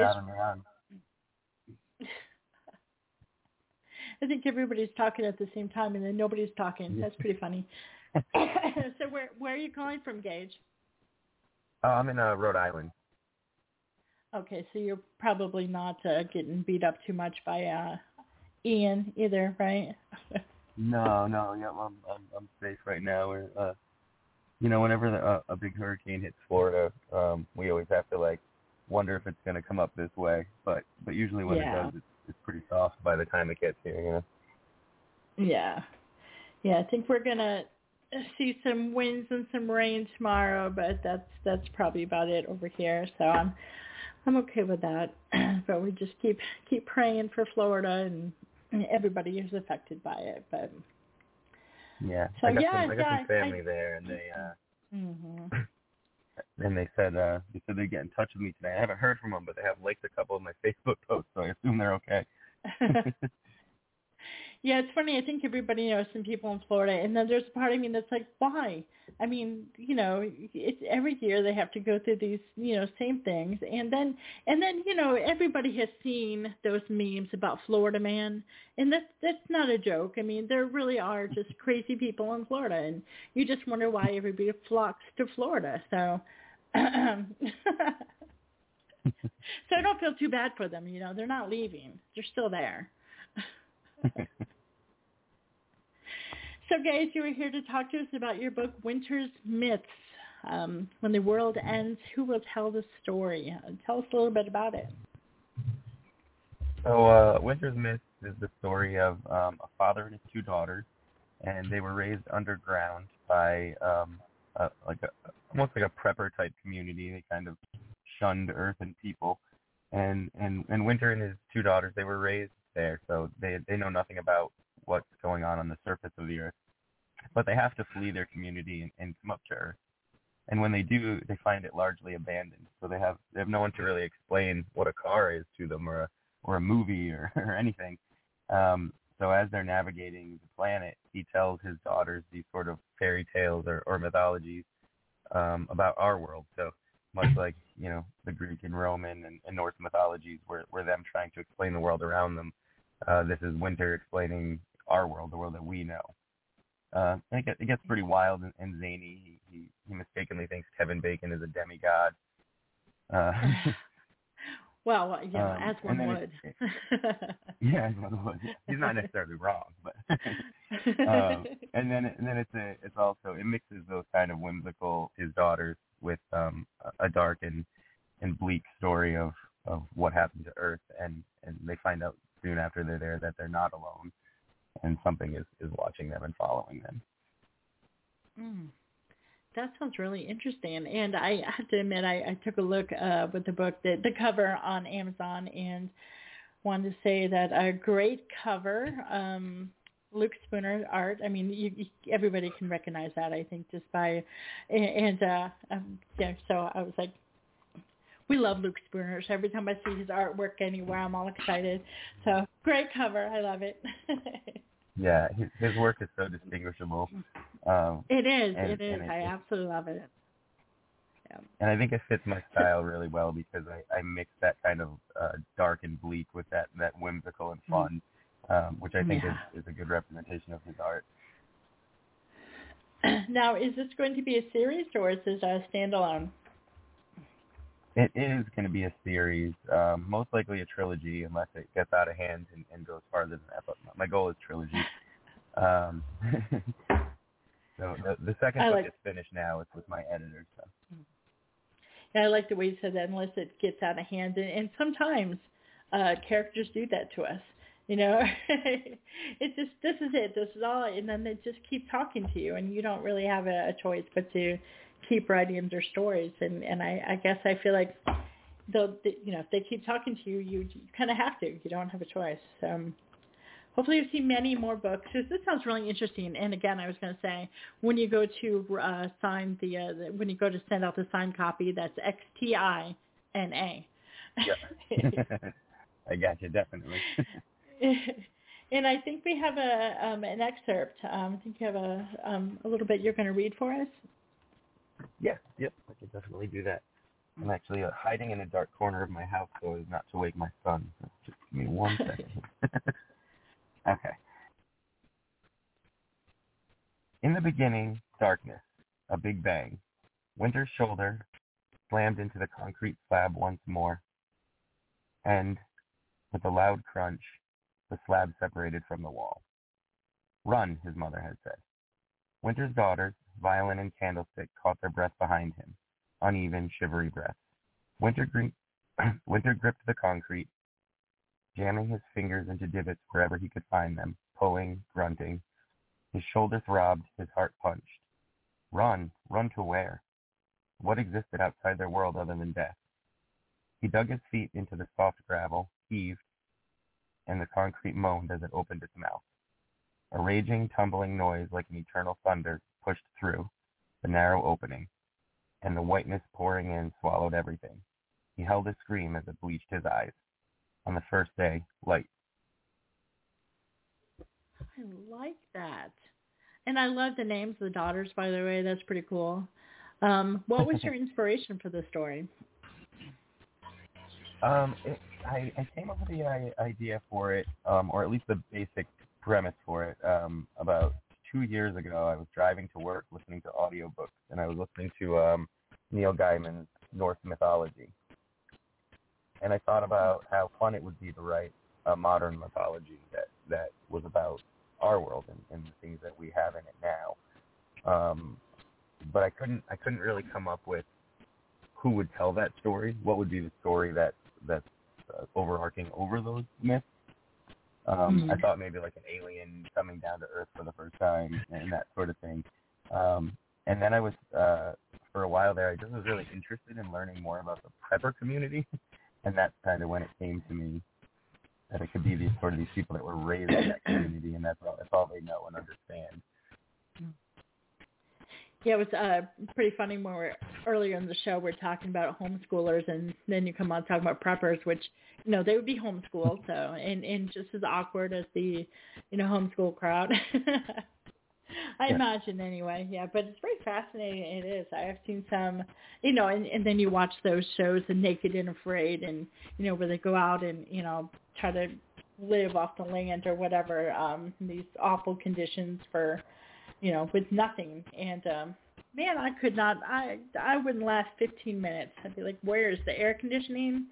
I think everybody's talking at the same time, and then nobody's talking. That's pretty funny. So where where are you calling from, Gage? Oh, I'm in uh, Rhode Island. Okay, so you're probably not uh, getting beat up too much by uh, Ian either, right? No, no, yeah, I'm I'm, I'm safe right now. We're, uh, you know, whenever the, uh, a big hurricane hits Florida, um, we always have to like wonder if it's going to come up this way. But but usually when Yeah. it does, it's, it's pretty soft by the time it gets here. You know. Yeah. Yeah, I think we're going to see some winds and some rain tomorrow, but that's that's probably about it over here. So I'm I'm okay with that. But we just keep keep praying for Florida, and, and everybody is affected by it. But Yeah, So, I got yeah, some I got yeah, some family I- there, and they uh, mm-hmm. and they said uh, they said they'd get in touch with me today. I haven't heard from them, but they have liked a couple of my Facebook posts, so I assume they're okay. Yeah, it's funny. I think everybody knows some people in Florida, and then there's a part of me that's like, why? I mean, you know, it's every year they have to go through these, you know, same things, and then, and then, you know, everybody has seen those memes about Florida Man, and that's that's not a joke. I mean, there really are just crazy people in Florida, and you just wonder why everybody flocks to Florida. So, so I don't feel too bad for them. You know, they're not leaving; they're still there. So, guys, you were here to talk to us about your book, Winter's Myths. Um, when the world ends, who will tell the story? Uh, tell us a little bit about it. So, uh, Winter's Myths is the story of um, a father and his two daughters, and they were raised underground by um, a, like a, almost like a prepper type community. They kind of shunned Earth and people, and and and Winter and his two daughters, they were raised there, so they they know nothing about what's going on on the surface of the Earth, but they have to flee their community and, and come up to Earth. And when they do, they find it largely abandoned. So they have they have no one to really explain what a car is to them, or a or a movie, or, or anything. Um, so as they're navigating the planet, he tells his daughters these sort of fairy tales or, or mythologies um, about our world. So much like, you know, the Greek and Roman and, and Norse mythologies, were were them trying to explain the world around them. Uh, this is Winter explaining our world, the world that we know. Uh, and it, get, it gets pretty wild and, and zany. He, he he mistakenly thinks Kevin Bacon is a demigod. Uh, well, you know, um, as one would. It, yeah, as one would. He's not necessarily wrong, but um, and then and then it's a it's also it mixes those kind of whimsical his daughters with um, a dark and and bleak story of, of what happened to Earth, and, and they find out soon after they're there that they're not alone, and something is, is watching them and following them. Mm. That sounds really interesting. And I have to admit, I, I took a look uh, with the book, the, the cover on Amazon, and wanted to say that a great cover. Um, Luke Spooner art. I mean, you, you, everybody can recognize that, I think, just by, and uh, um, yeah, so I was like, we love Luke Spooner. So every time I see his artwork anywhere, I'm all excited. So great cover. I love it. Yeah, his, his work is so distinguishable. Um, it is. and, it is. it, I absolutely love it. Yeah. And I think it fits my style really well because I, I mix that kind of uh, dark and bleak with that, that whimsical and fun, um, which I think yeah. is, is a good representation of his art. Now, is this going to be a series or is this a standalone? It is going to be a series, um, most likely a trilogy, unless it gets out of hand and, and goes farther than that. But my goal is trilogy. Um, So the, the second I book like- is finished now. It's with my editor. So. And I like the way you said that, unless it gets out of hand. And, and sometimes uh, characters do that to us. You know, it's just, this is it, this is all, and then they just keep talking to you, and you don't really have a, a choice but to keep writing their stories. And, and I, I guess I feel like, they'll, they, you know, if they keep talking to you, you, you kind of have to. You don't have a choice. So um, hopefully you'll see many more books. This, this sounds really interesting. And again, I was going to say, when you go to uh, sign the, uh, the, when you go to send out the signed copy, that's X T I N A. Yeah. I got you, definitely. And I think we have a um, an excerpt. Um, I think you have a um, a little bit you're going to read for us. Yeah, yep, I can definitely do that. I'm actually uh, hiding in a dark corner of my house so as not to wake my son. So just give me one second. Okay. In the beginning, darkness, a big bang. Winter's shoulder slammed into the concrete slab once more, and with a loud crunch, the slab separated from the wall. Run, his mother had said. Winter's daughters, violin and candlestick, caught their breath behind him, uneven, shivery breaths. Winter, gri- Winter gripped the concrete, jamming his fingers into divots wherever he could find them, pulling, grunting. His shoulder throbbed, his heart punched. Run, run to where? What existed outside their world other than death? He dug his feet into the soft gravel, heaved, and the concrete moaned as it opened its mouth. A raging, tumbling noise like an eternal thunder pushed through the narrow opening, and the whiteness pouring in swallowed everything. He held a scream as it bleached his eyes. On the first day, light. I like that. And I love the names of the daughters, by the way. That's pretty cool. Um, what was your inspiration for this story? Um, it, I, I came up with the uh, idea for it, um, or at least the basic premise for it, um, about two years ago. I was driving to work listening to audiobooks, and I was listening to um, Neil Gaiman's Norse mythology. And I thought about how fun it would be to write a modern mythology that, that was about our world and, and the things that we have in it now. Um, but I couldn't I couldn't really come up with who would tell that story. What would be the story that that's uh, overarching over those myths? Um, mm-hmm. I thought maybe like an alien coming down to Earth for the first time and that sort of thing. Um, and then I was, uh, for a while there, I just was really interested in learning more about the prepper community. And that's kind of when it came to me that it could be these sort of these people that were raised in that community, and that's all, that's all they know and understand. Yeah, it was uh, pretty funny when we were earlier in the show we we're talking about homeschoolers, and then you come on talking about preppers, which, you know, they would be homeschooled, so, and, and just as awkward as the, you know, homeschool crowd. I yeah. imagine anyway, yeah, but it's very fascinating. It is. I have seen some, you know, and, and then you watch those shows, The Naked and Afraid, and, you know, where they go out and, you know, try to live off the land or whatever, um, these awful conditions for, you know, with nothing. And, um, man, I could not, I, I wouldn't last fifteen minutes. I'd be like, where's the air conditioning?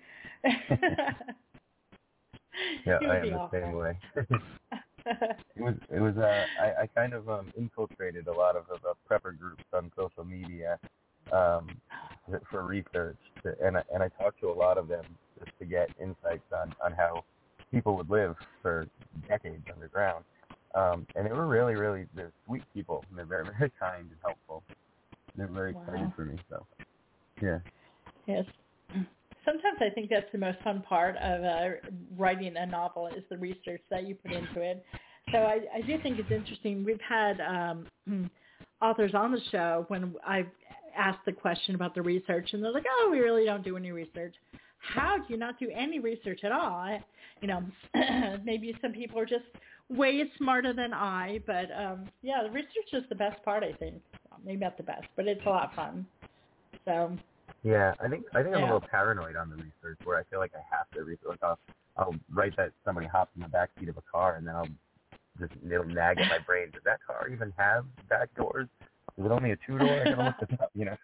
Yeah, I am the awful. Same way. It was, it was. Uh, I, I kind of um, infiltrated a lot of the, the prepper groups on social media um, for research, to, and I, and I talked to a lot of them just to get insights on, on how people would live for decades underground. Um, and they were really, really, they're sweet people. And they're very, very kind and helpful. They're very wow. excited for me. So, yeah. Yes. Sometimes I think that's the most fun part of uh, writing a novel is the research that you put into it. So I, I do think it's interesting. We've had um, authors on the show when I've asked the question about the research, and they're like, oh, we really don't do any research. How do you not do any research at all? I, you know, maybe some people are just way smarter than I, but um, yeah, the research is the best part, I think. Well, maybe not the best, but it's a lot of fun. So... Yeah, I think I think I'm yeah. a little paranoid on the research where I feel like I have to research. Like I'll, I'll write that somebody hops in the backseat of a car, and then I'll just it'll nag at my brain. Does that car even have back doors? Is it only a two door? I gotta look this up, you know.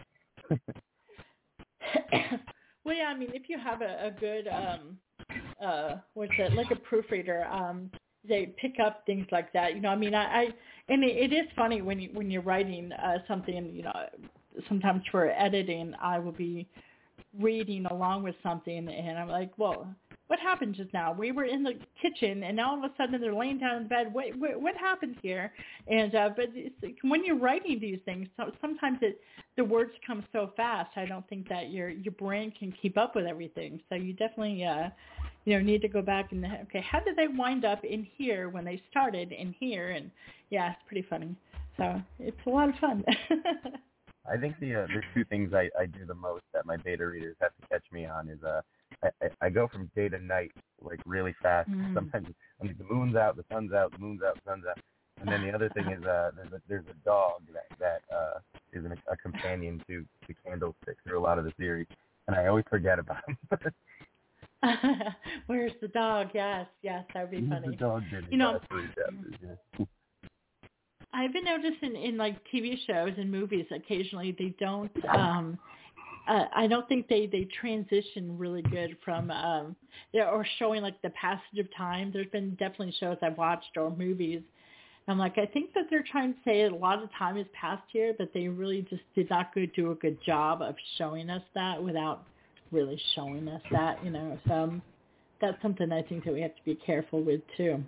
Well, yeah, I mean, if you have a, a good um, uh, what's it like a proofreader, um, they pick up things like that. You know, I mean, I, I and it, it is funny when you when you're writing uh, something. You know, sometimes for editing, I will be reading along with something, and I'm like, well, what happened just now? We were in the kitchen, and now all of a sudden they're laying down in bed. What what, what happened here? And uh, but it's, like, when you're writing these things, so sometimes it the words come so fast. I don't think that your your brain can keep up with everything. So you definitely uh, you know need to go back and okay, how did they wind up in here when they started in here? And yeah, it's pretty funny. So it's a lot of fun. I think the uh, the two things I, I do the most that my beta readers have to catch me on is uh I, I go from day to night like really fast. Mm. Sometimes I mean, the moon's out, the sun's out, the moon's out, the sun's out. And then the other thing is uh there's a, there's a dog that that uh is an, a companion to to Candlestick through a lot of the series, and I always forget about him. Where's the dog? Yes, yes, that would be Who's funny. the dog did you know. last three chapters, yeah. I've been noticing in like T V shows and movies occasionally they don't um uh, I don't think they they transition really good from um yeah, or showing like the passage of time. There's been definitely shows I've watched or movies. I'm like, I think that they're trying to say a lot of time has passed here, but they really just did not go do a good job of showing us that without really showing us that, you know. So um, that's something I think that we have to be careful with too.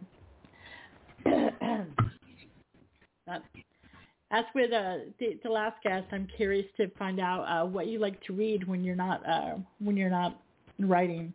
Not, as with uh, the, the last guest, I'm curious to find out uh, what you like to read when you're not uh, when you're not writing.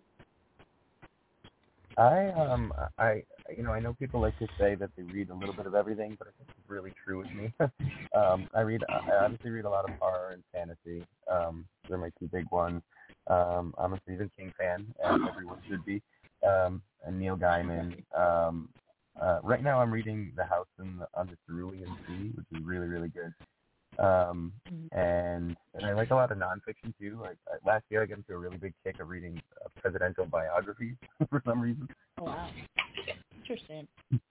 I um I you know I know people like to say that they read a little bit of everything, but I think it's really true with me. um, I read I obviously read a lot of horror and fantasy. Um, they're my two big ones. Um, I'm a Stephen King fan, as everyone should be. Um, and Neil Gaiman. Um, Uh, right now I'm reading The House in the, on the Cerulean Sea, which is really, really good. Um, and, and I like a lot of nonfiction too. Like I, last year I got into a really big kick of reading uh, presidential biographies for some reason. Oh, wow. Interesting.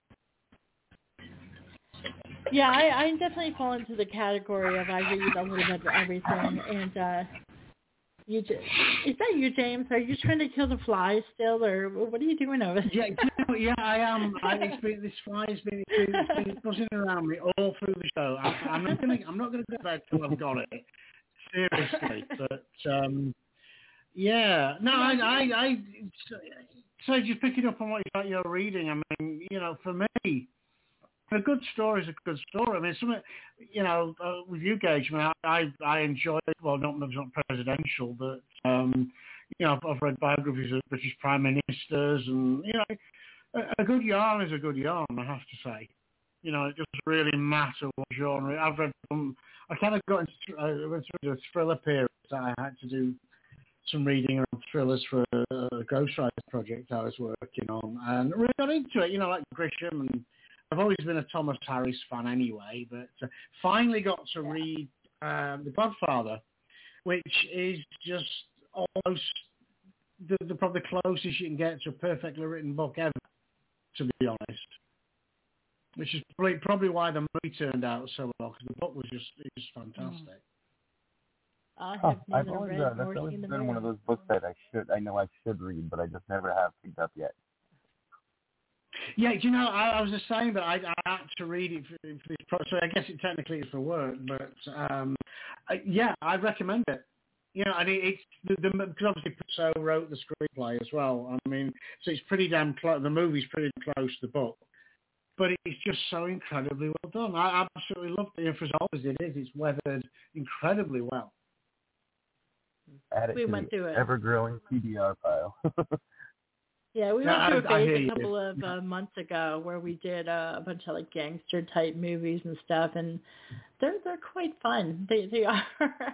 Yeah, I, I definitely fall into the category of I read a little bit of everything. And uh, you just, is that you, James? Are you trying to kill the flies still, or what are you doing over there? Yeah, you know, yeah, I am. I, it's been, this fly has been, it's been buzzing around me all through the show. I, I'm not going to. I'm not going to go to bed till I've got it. Seriously, but um, yeah, no, I, I, I. So just picking up on what you're reading. I mean, you know, for me, a good story is a good story. I mean, something, you know, uh, with you, Gage, I mean, I, I enjoy, well, not, not presidential, but, um, you know, I've, I've read biographies of British prime ministers, and, you know, a, a good yarn is a good yarn, I have to say. You know, it doesn't really matter what genre. I've read, um, I kind of got into, I went through the thriller period that I had to do some reading around thrillers for a, a ghostwriter project I was working on, and really got into it, you know, like Grisham, and I've always been a Thomas Harris fan anyway, but uh, finally got to read um, The Godfather, which is just almost the, the probably closest you can get to a perfectly written book ever, to be honest. Which is probably, probably why the movie turned out so well, because the book was just it was fantastic. Mm. I Oh, have I've neither always read uh, nor that's always seen the been movie. one of those books that I should I know I should read, but I just never have picked up yet. Yeah, do you know, I, I was just saying that I, I had to read it for, for this pro so I guess it technically is for work, but um, I, yeah, I'd recommend it. You know, and it, it's, the, the, because obviously Pisso wrote the screenplay as well. I mean, so it's pretty damn close, the movie's pretty close to the book, but it's just so incredibly well done. I absolutely love it, and for as old as it is, it's weathered incredibly well. Add it We to went the through it. ever-growing T B R pile. Yeah, we Yeah, went through I- I a hear phase you. a couple of uh, months ago where we did uh, a bunch of like gangster type movies and stuff, and they're they're quite fun. They they are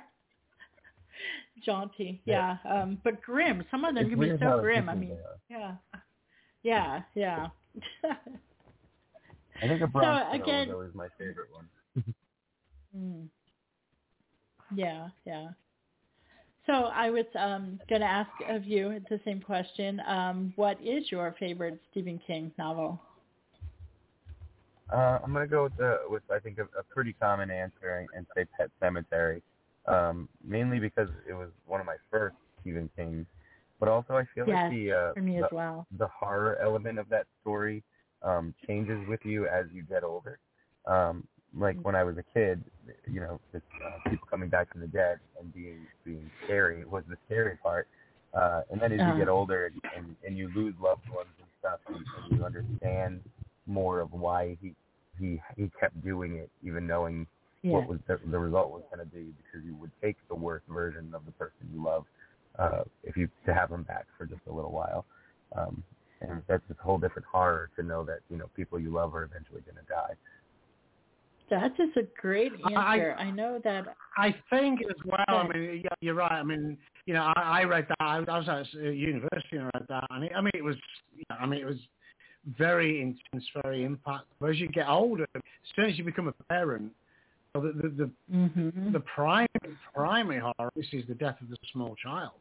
jaunty, yeah, um, but grim. Some of them It's can be weird so how grim. I efficient mean, they are. yeah, yeah, yeah. I think a Bronx So, Tale again- was always my favorite one. Mm. Yeah, yeah. So I was um, going to ask of you the same question. Um, what is your favorite Stephen King novel? Uh, I'm gonna go with the, with I think a, a pretty common answer and say Pet Sematary, um, mainly because it was one of my first Stephen King, but also I feel Yes, like the uh, for me the, as well. the horror element of that story um, changes with you as you get older. Um, like when I was a kid, you know, just, uh, people coming back from the dead and being being scary was the scary part. Uh, and then as Uh-huh. you get older and, and, and you lose loved ones and stuff, and, and you understand more of why he he he kept doing it, even knowing Yeah. what was the, the result was going to be, because you would take the worst version of the person you love uh, if you to have them back for just a little while. Um, and that's a whole different horror to know that, you know, people you love are eventually going to die. That is a great answer. I, I know that. I think as well. I mean, yeah, you're right. I mean, you know, I, I read that. I, I was at university and I read that, and it, I mean, it was. Yeah, I mean, it was very intense, very impactful. But as you get older, as soon as you become a parent, the the the, mm-hmm. the primary primary horror this is the death of the small child.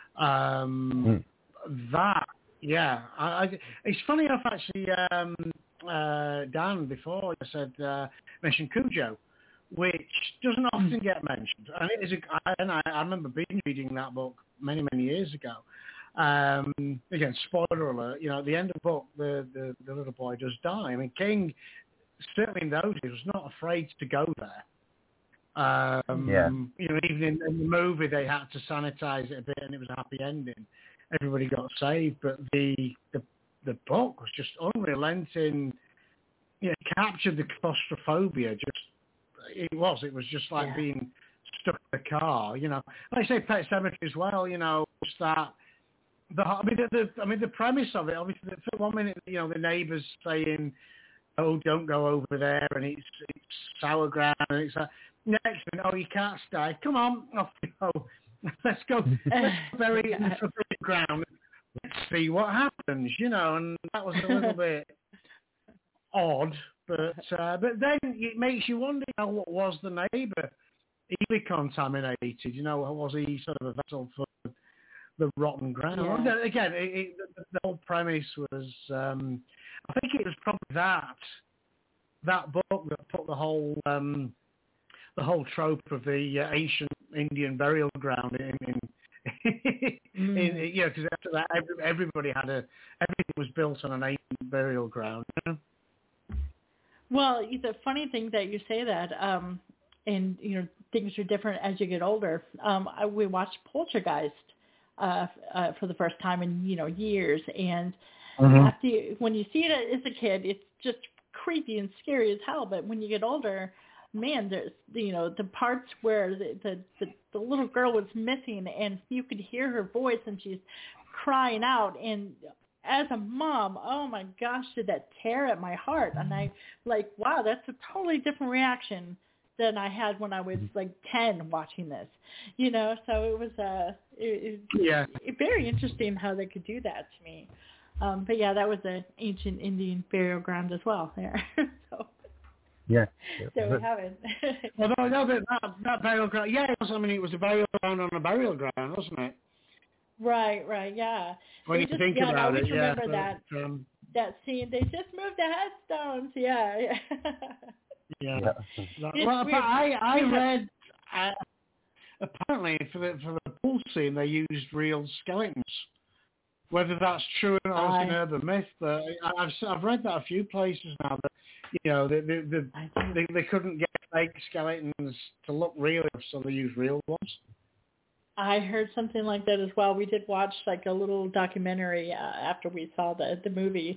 Um, mm. That, yeah. I, I, it's funny enough, actually. Um, uh, Dan before you said uh, mentioned Cujo, which doesn't often get mentioned, and it is a, and I, I remember being reading that book many many years ago. Um, again, spoiler alert. You know, at the end of the book, the, the the little boy does die. I mean, King certainly in those days was not afraid to go there. Um, yeah. You know, even in, in the movie, they had to sanitize it a bit, and it was a happy ending. Everybody got saved, but the the the book was just unrelenting. You know, captured the claustrophobia. Just it was. It was just like yeah. being stuck in a car. You know, like I say, Pet Sematary as well. You know, just that. The I mean, the, the I mean, the premise of it. Obviously, for one minute, you know, the neighbours saying, "Oh, don't go over there," and it's it's sour ground, and it's like, next minute, "Oh, you can't stay. Come on, off you go. Let's go. Let's bury it in the forbidden ground. Let's see what happens." You know, and that was a little bit odd, but uh, but then it makes you wonder, you know, what was the neighbour? He be contaminated? You know, was he sort of a vessel for the rotten ground? Yeah. Again, it, it, the, the whole premise was, um, I think it was probably that that book that put the whole um, the whole trope of the uh, ancient Indian burial ground in. in mm. in, yeah, because after that, every, everybody had a everything was built on an ancient burial ground. You know? Well, the funny thing that you say that, um, and you know, things are different as you get older. Um, I, we watched Poltergeist uh, uh, for the first time in you know years, and mm-hmm. after you, when you see it as a kid, it's just creepy and scary as hell. But when you get older, man, there's you know the parts where the the, the the little girl was missing, and you could hear her voice, and she's crying out, and as a mom, oh my gosh, did that tear at my heart? And I like, wow, that's a totally different reaction than I had when I was like ten watching this, you know. So it was uh, it, it, yeah, it, very interesting how they could do that to me. Um, but yeah, that was an ancient Indian burial ground as well there. so yeah, so we have it. well, no, no, that, that, that burial ground, yeah, it was, I mean, it was a burial ground on a burial ground, wasn't it? Right, right, yeah. When you you just, think yeah, about I always it, remember yeah, that but, um, that scene. They just moved the headstones. Yeah, yeah. yeah. yeah. That, It's well, weird. but I, I We have- read uh, apparently for the for the pool scene they used real skeletons. Whether that's true or not, I- it's an urban myth, but I- I've I've read that a few places now. That you know they they they, they, they couldn't get fake skeletons to look real, so they used real ones. I heard something like that as well. We did watch like a little documentary uh, after we saw the the movie,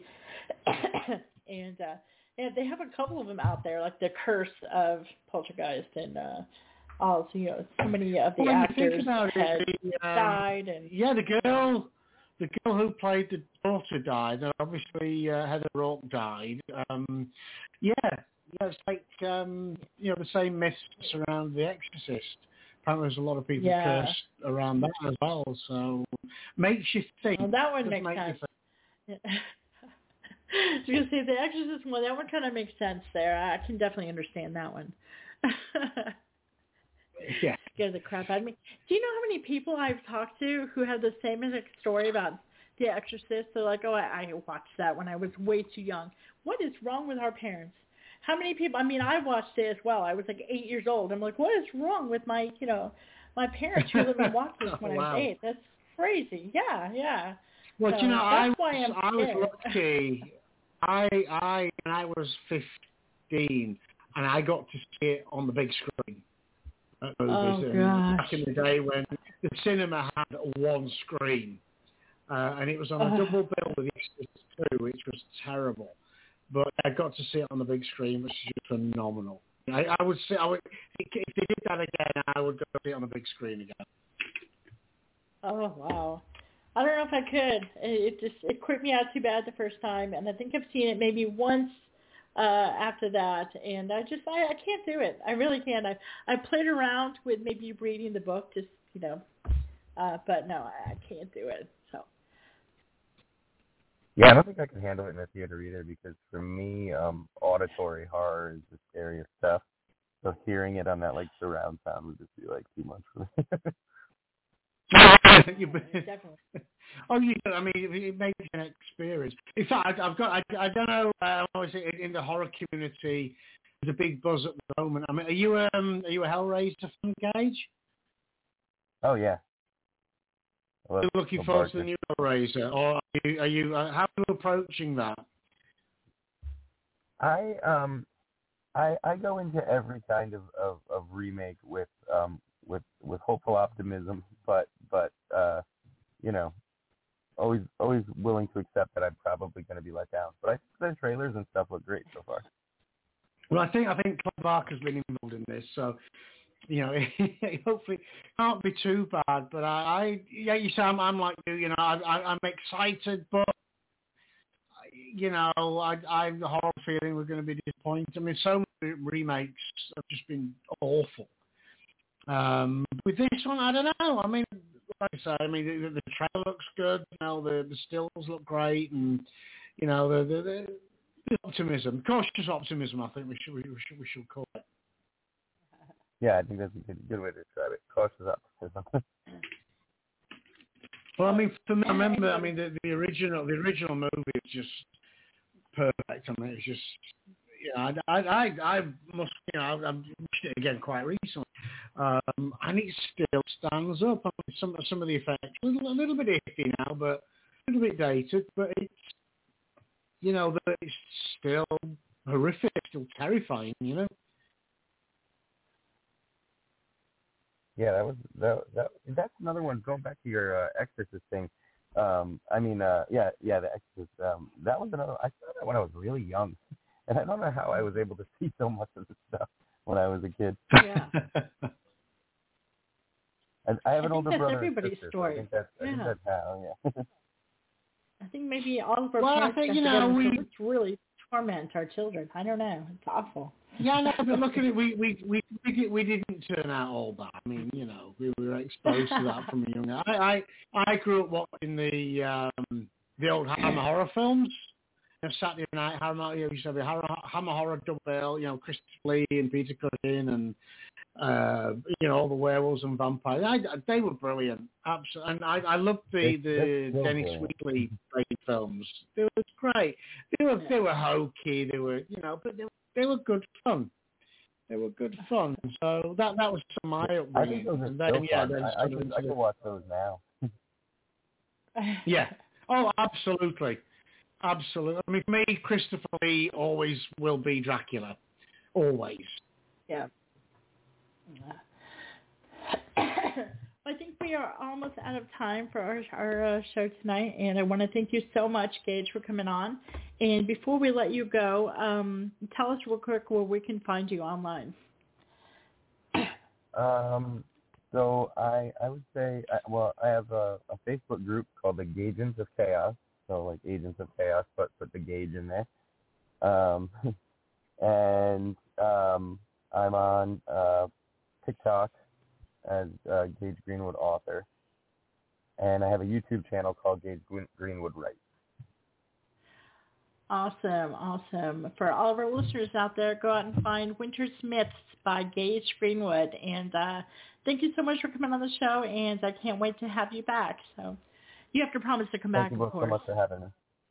and uh, yeah, they have a couple of them out there, like the Curse of Poltergeist, and uh, also you know so many of the Well, when you think actors about had it, the, um, died, and yeah, the girl, the girl who played the daughter died, and obviously uh, Heather Rourke died. Um, yeah, yeah, it's like um, you know the same myths around The Exorcist. Apparently, there's a lot of people Yeah. cursed around that as well. So makes you think. well, that one Does makes make you sense. think. I was gonna say the Exorcist one. That one kind of makes sense there. I can definitely understand that one. Yeah. Scared the crap out of me. Do you know how many people I've talked to who have the same exact story about The Exorcist? They're like, oh, I, I watched that when I was way too young. What is wrong with our parents? How many people, I mean, I watched it as well. I was like eight years old. I'm like, what is wrong with my, you know, my parents who let me watch this when Wow. I was eight? That's crazy. Yeah, yeah. Well, So do you know, I that's was, why I'm I was scared. lucky. I, I, when I was fifteen, and I got to see it on the big screen. At movies. Oh, and gosh. back in the day when the cinema had one screen, uh, and it was on a Oh. double bill with Extras two, which was terrible. But I got to see it on the big screen, which is just phenomenal. I, I would say, I would, if they did that again, I would go see it on the big screen again. Oh, wow. I don't know if I could. It, it just, it creeped me out too bad the first time, and I think I've seen it maybe once uh, after that, and I just, I, I can't do it. I really can't. I, I played around with maybe reading the book, just, you know, uh, but no, I, I can't do it, so. Yeah, I don't think I can handle it in the theater either because for me, um, auditory horror is the scariest stuff. So hearing it on that like surround sound would just be like too much for me. Definitely. Oh, you. I mean, it makes an experience. In fact, I've got. I, I don't know. Uh, obviously, in the horror community, there's a big buzz at the moment. I mean, are you um, are you a Hellraiser fan, Gage? Oh yeah. Are you looking forward to the new Hellraiser, or are you? Are you uh, how are you approaching that? I um, I I go into every kind of, of, of remake with um with with hopeful optimism, but but uh, you know. Always, always willing to accept that I'm probably going to be let down. But I think the trailers and stuff look great so far. Well, I think I think Clive Barker's been involved in this, so you know, it hopefully can't be too bad. But I, I yeah, you say I'm, I'm like you, you know, I, I, I'm excited, but you know, I, I have the horror feeling we're going to be disappointed. I mean, so many remakes have just been awful. Um, with this one, I don't know. I mean. Like I say, I mean, the, the trailer looks good. You know, the the stills look great, and you know, the the, the, the optimism, cautious optimism. I think we should we should we should call it. Yeah, I think that's a good, good way to describe it. Cautious optimism. Well, I mean, for me, I remember. I mean, the, the original the original movie is just perfect. I mean, it's just. Yeah, I, I, I, I must, you know, I've watched it again quite recently, um, and it still stands up. I mean, some some of the effects a little, a little bit iffy now, but a little bit dated. But it's, you know, but it's still horrific, still terrifying. You know. Yeah, that was that, that. That's another one. Going back to your uh, Exorcist thing. Um, I mean, uh, yeah, yeah, the Exorcist. Um, that was another. I saw that when I was really young. And I don't know how I was able to see so much of this stuff when I was a kid. Yeah. and I have an I older think that's brother everybody's and sister. story. So I think that's, I yeah. think that's how, yeah. I think maybe all of our well, parents I think, got you know, together we to really torment our children. I don't know. It's awful. Yeah, no, but look at it. We we we we, did, we didn't turn out all bad. I mean, you know, we were exposed to that from a young age. I I, I grew up watching the um, the old Hammer horror films. Saturday Night Hammer, you know, used to have a Hammer horror double bill, you know, Christopher Lee and Peter Cushing and, uh, you know, all the werewolves and vampires. I, they were brilliant. Absolutely. And I, I loved the, the so Dennis Wheatley films. They were great. They were, they were hokey. They were, you know, but they, they were good fun. They were good fun. So that that was some of my upbringing. I think those are and then, still yeah, fun. then I, I, can, I can watch those now. yeah. Oh, absolutely. Absolutely. I mean, for me, Christopher Lee always will be Dracula. Always. Yeah. I think we are almost out of time for our, our uh, show tonight, and I want to thank you so much, Gage, for coming on. And before we let you go, um, tell us real quick where we can find you online. Um. So I I would say, I, well, I have a, a Facebook group called the Gagens of Chaos. So like Agents of Chaos, but put the Gage in there. Um, and um, I'm on uh, TikTok as uh, Gage Greenwood Author. And I have a YouTube channel called Gage Greenwood Writes. Awesome, awesome. For all of our listeners out there, go out and find Winter's Myths by Gage Greenwood. And uh, thank you so much for coming on the show, and I can't wait to have you back. So. You have to promise to come thank back, you both of course. so much for having me.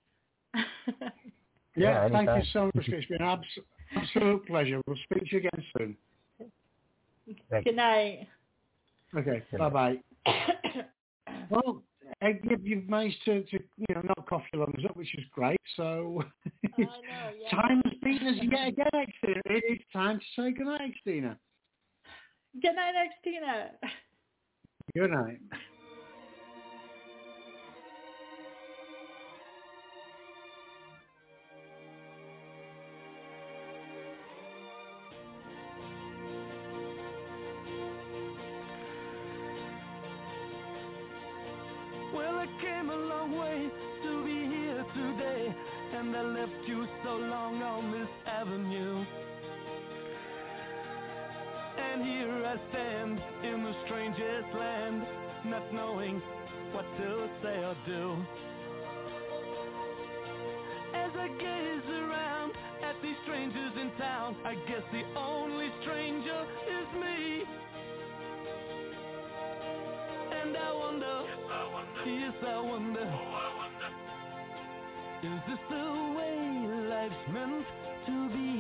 yeah, yeah thank you so much. It's been an abs- absolute pleasure. We'll speak to you again soon. Thank Good night. Okay, Good bye-bye. Well, uh, you've, you've managed to, to, you know, knock off your lungs up, which is great. So I know, yeah. time's beaten us yet again, Xtina. It is time to say goodnight, Xtina. Good night, Xtina. Good night. Well, I came a long way to be here today, and I left you so long on this avenue. And here I stand in the strangest land, not knowing what to say or do. As I gaze around at these strangers in town, I guess the only stranger is me. And I wonder, yes I wonder, is this the way life's meant to be?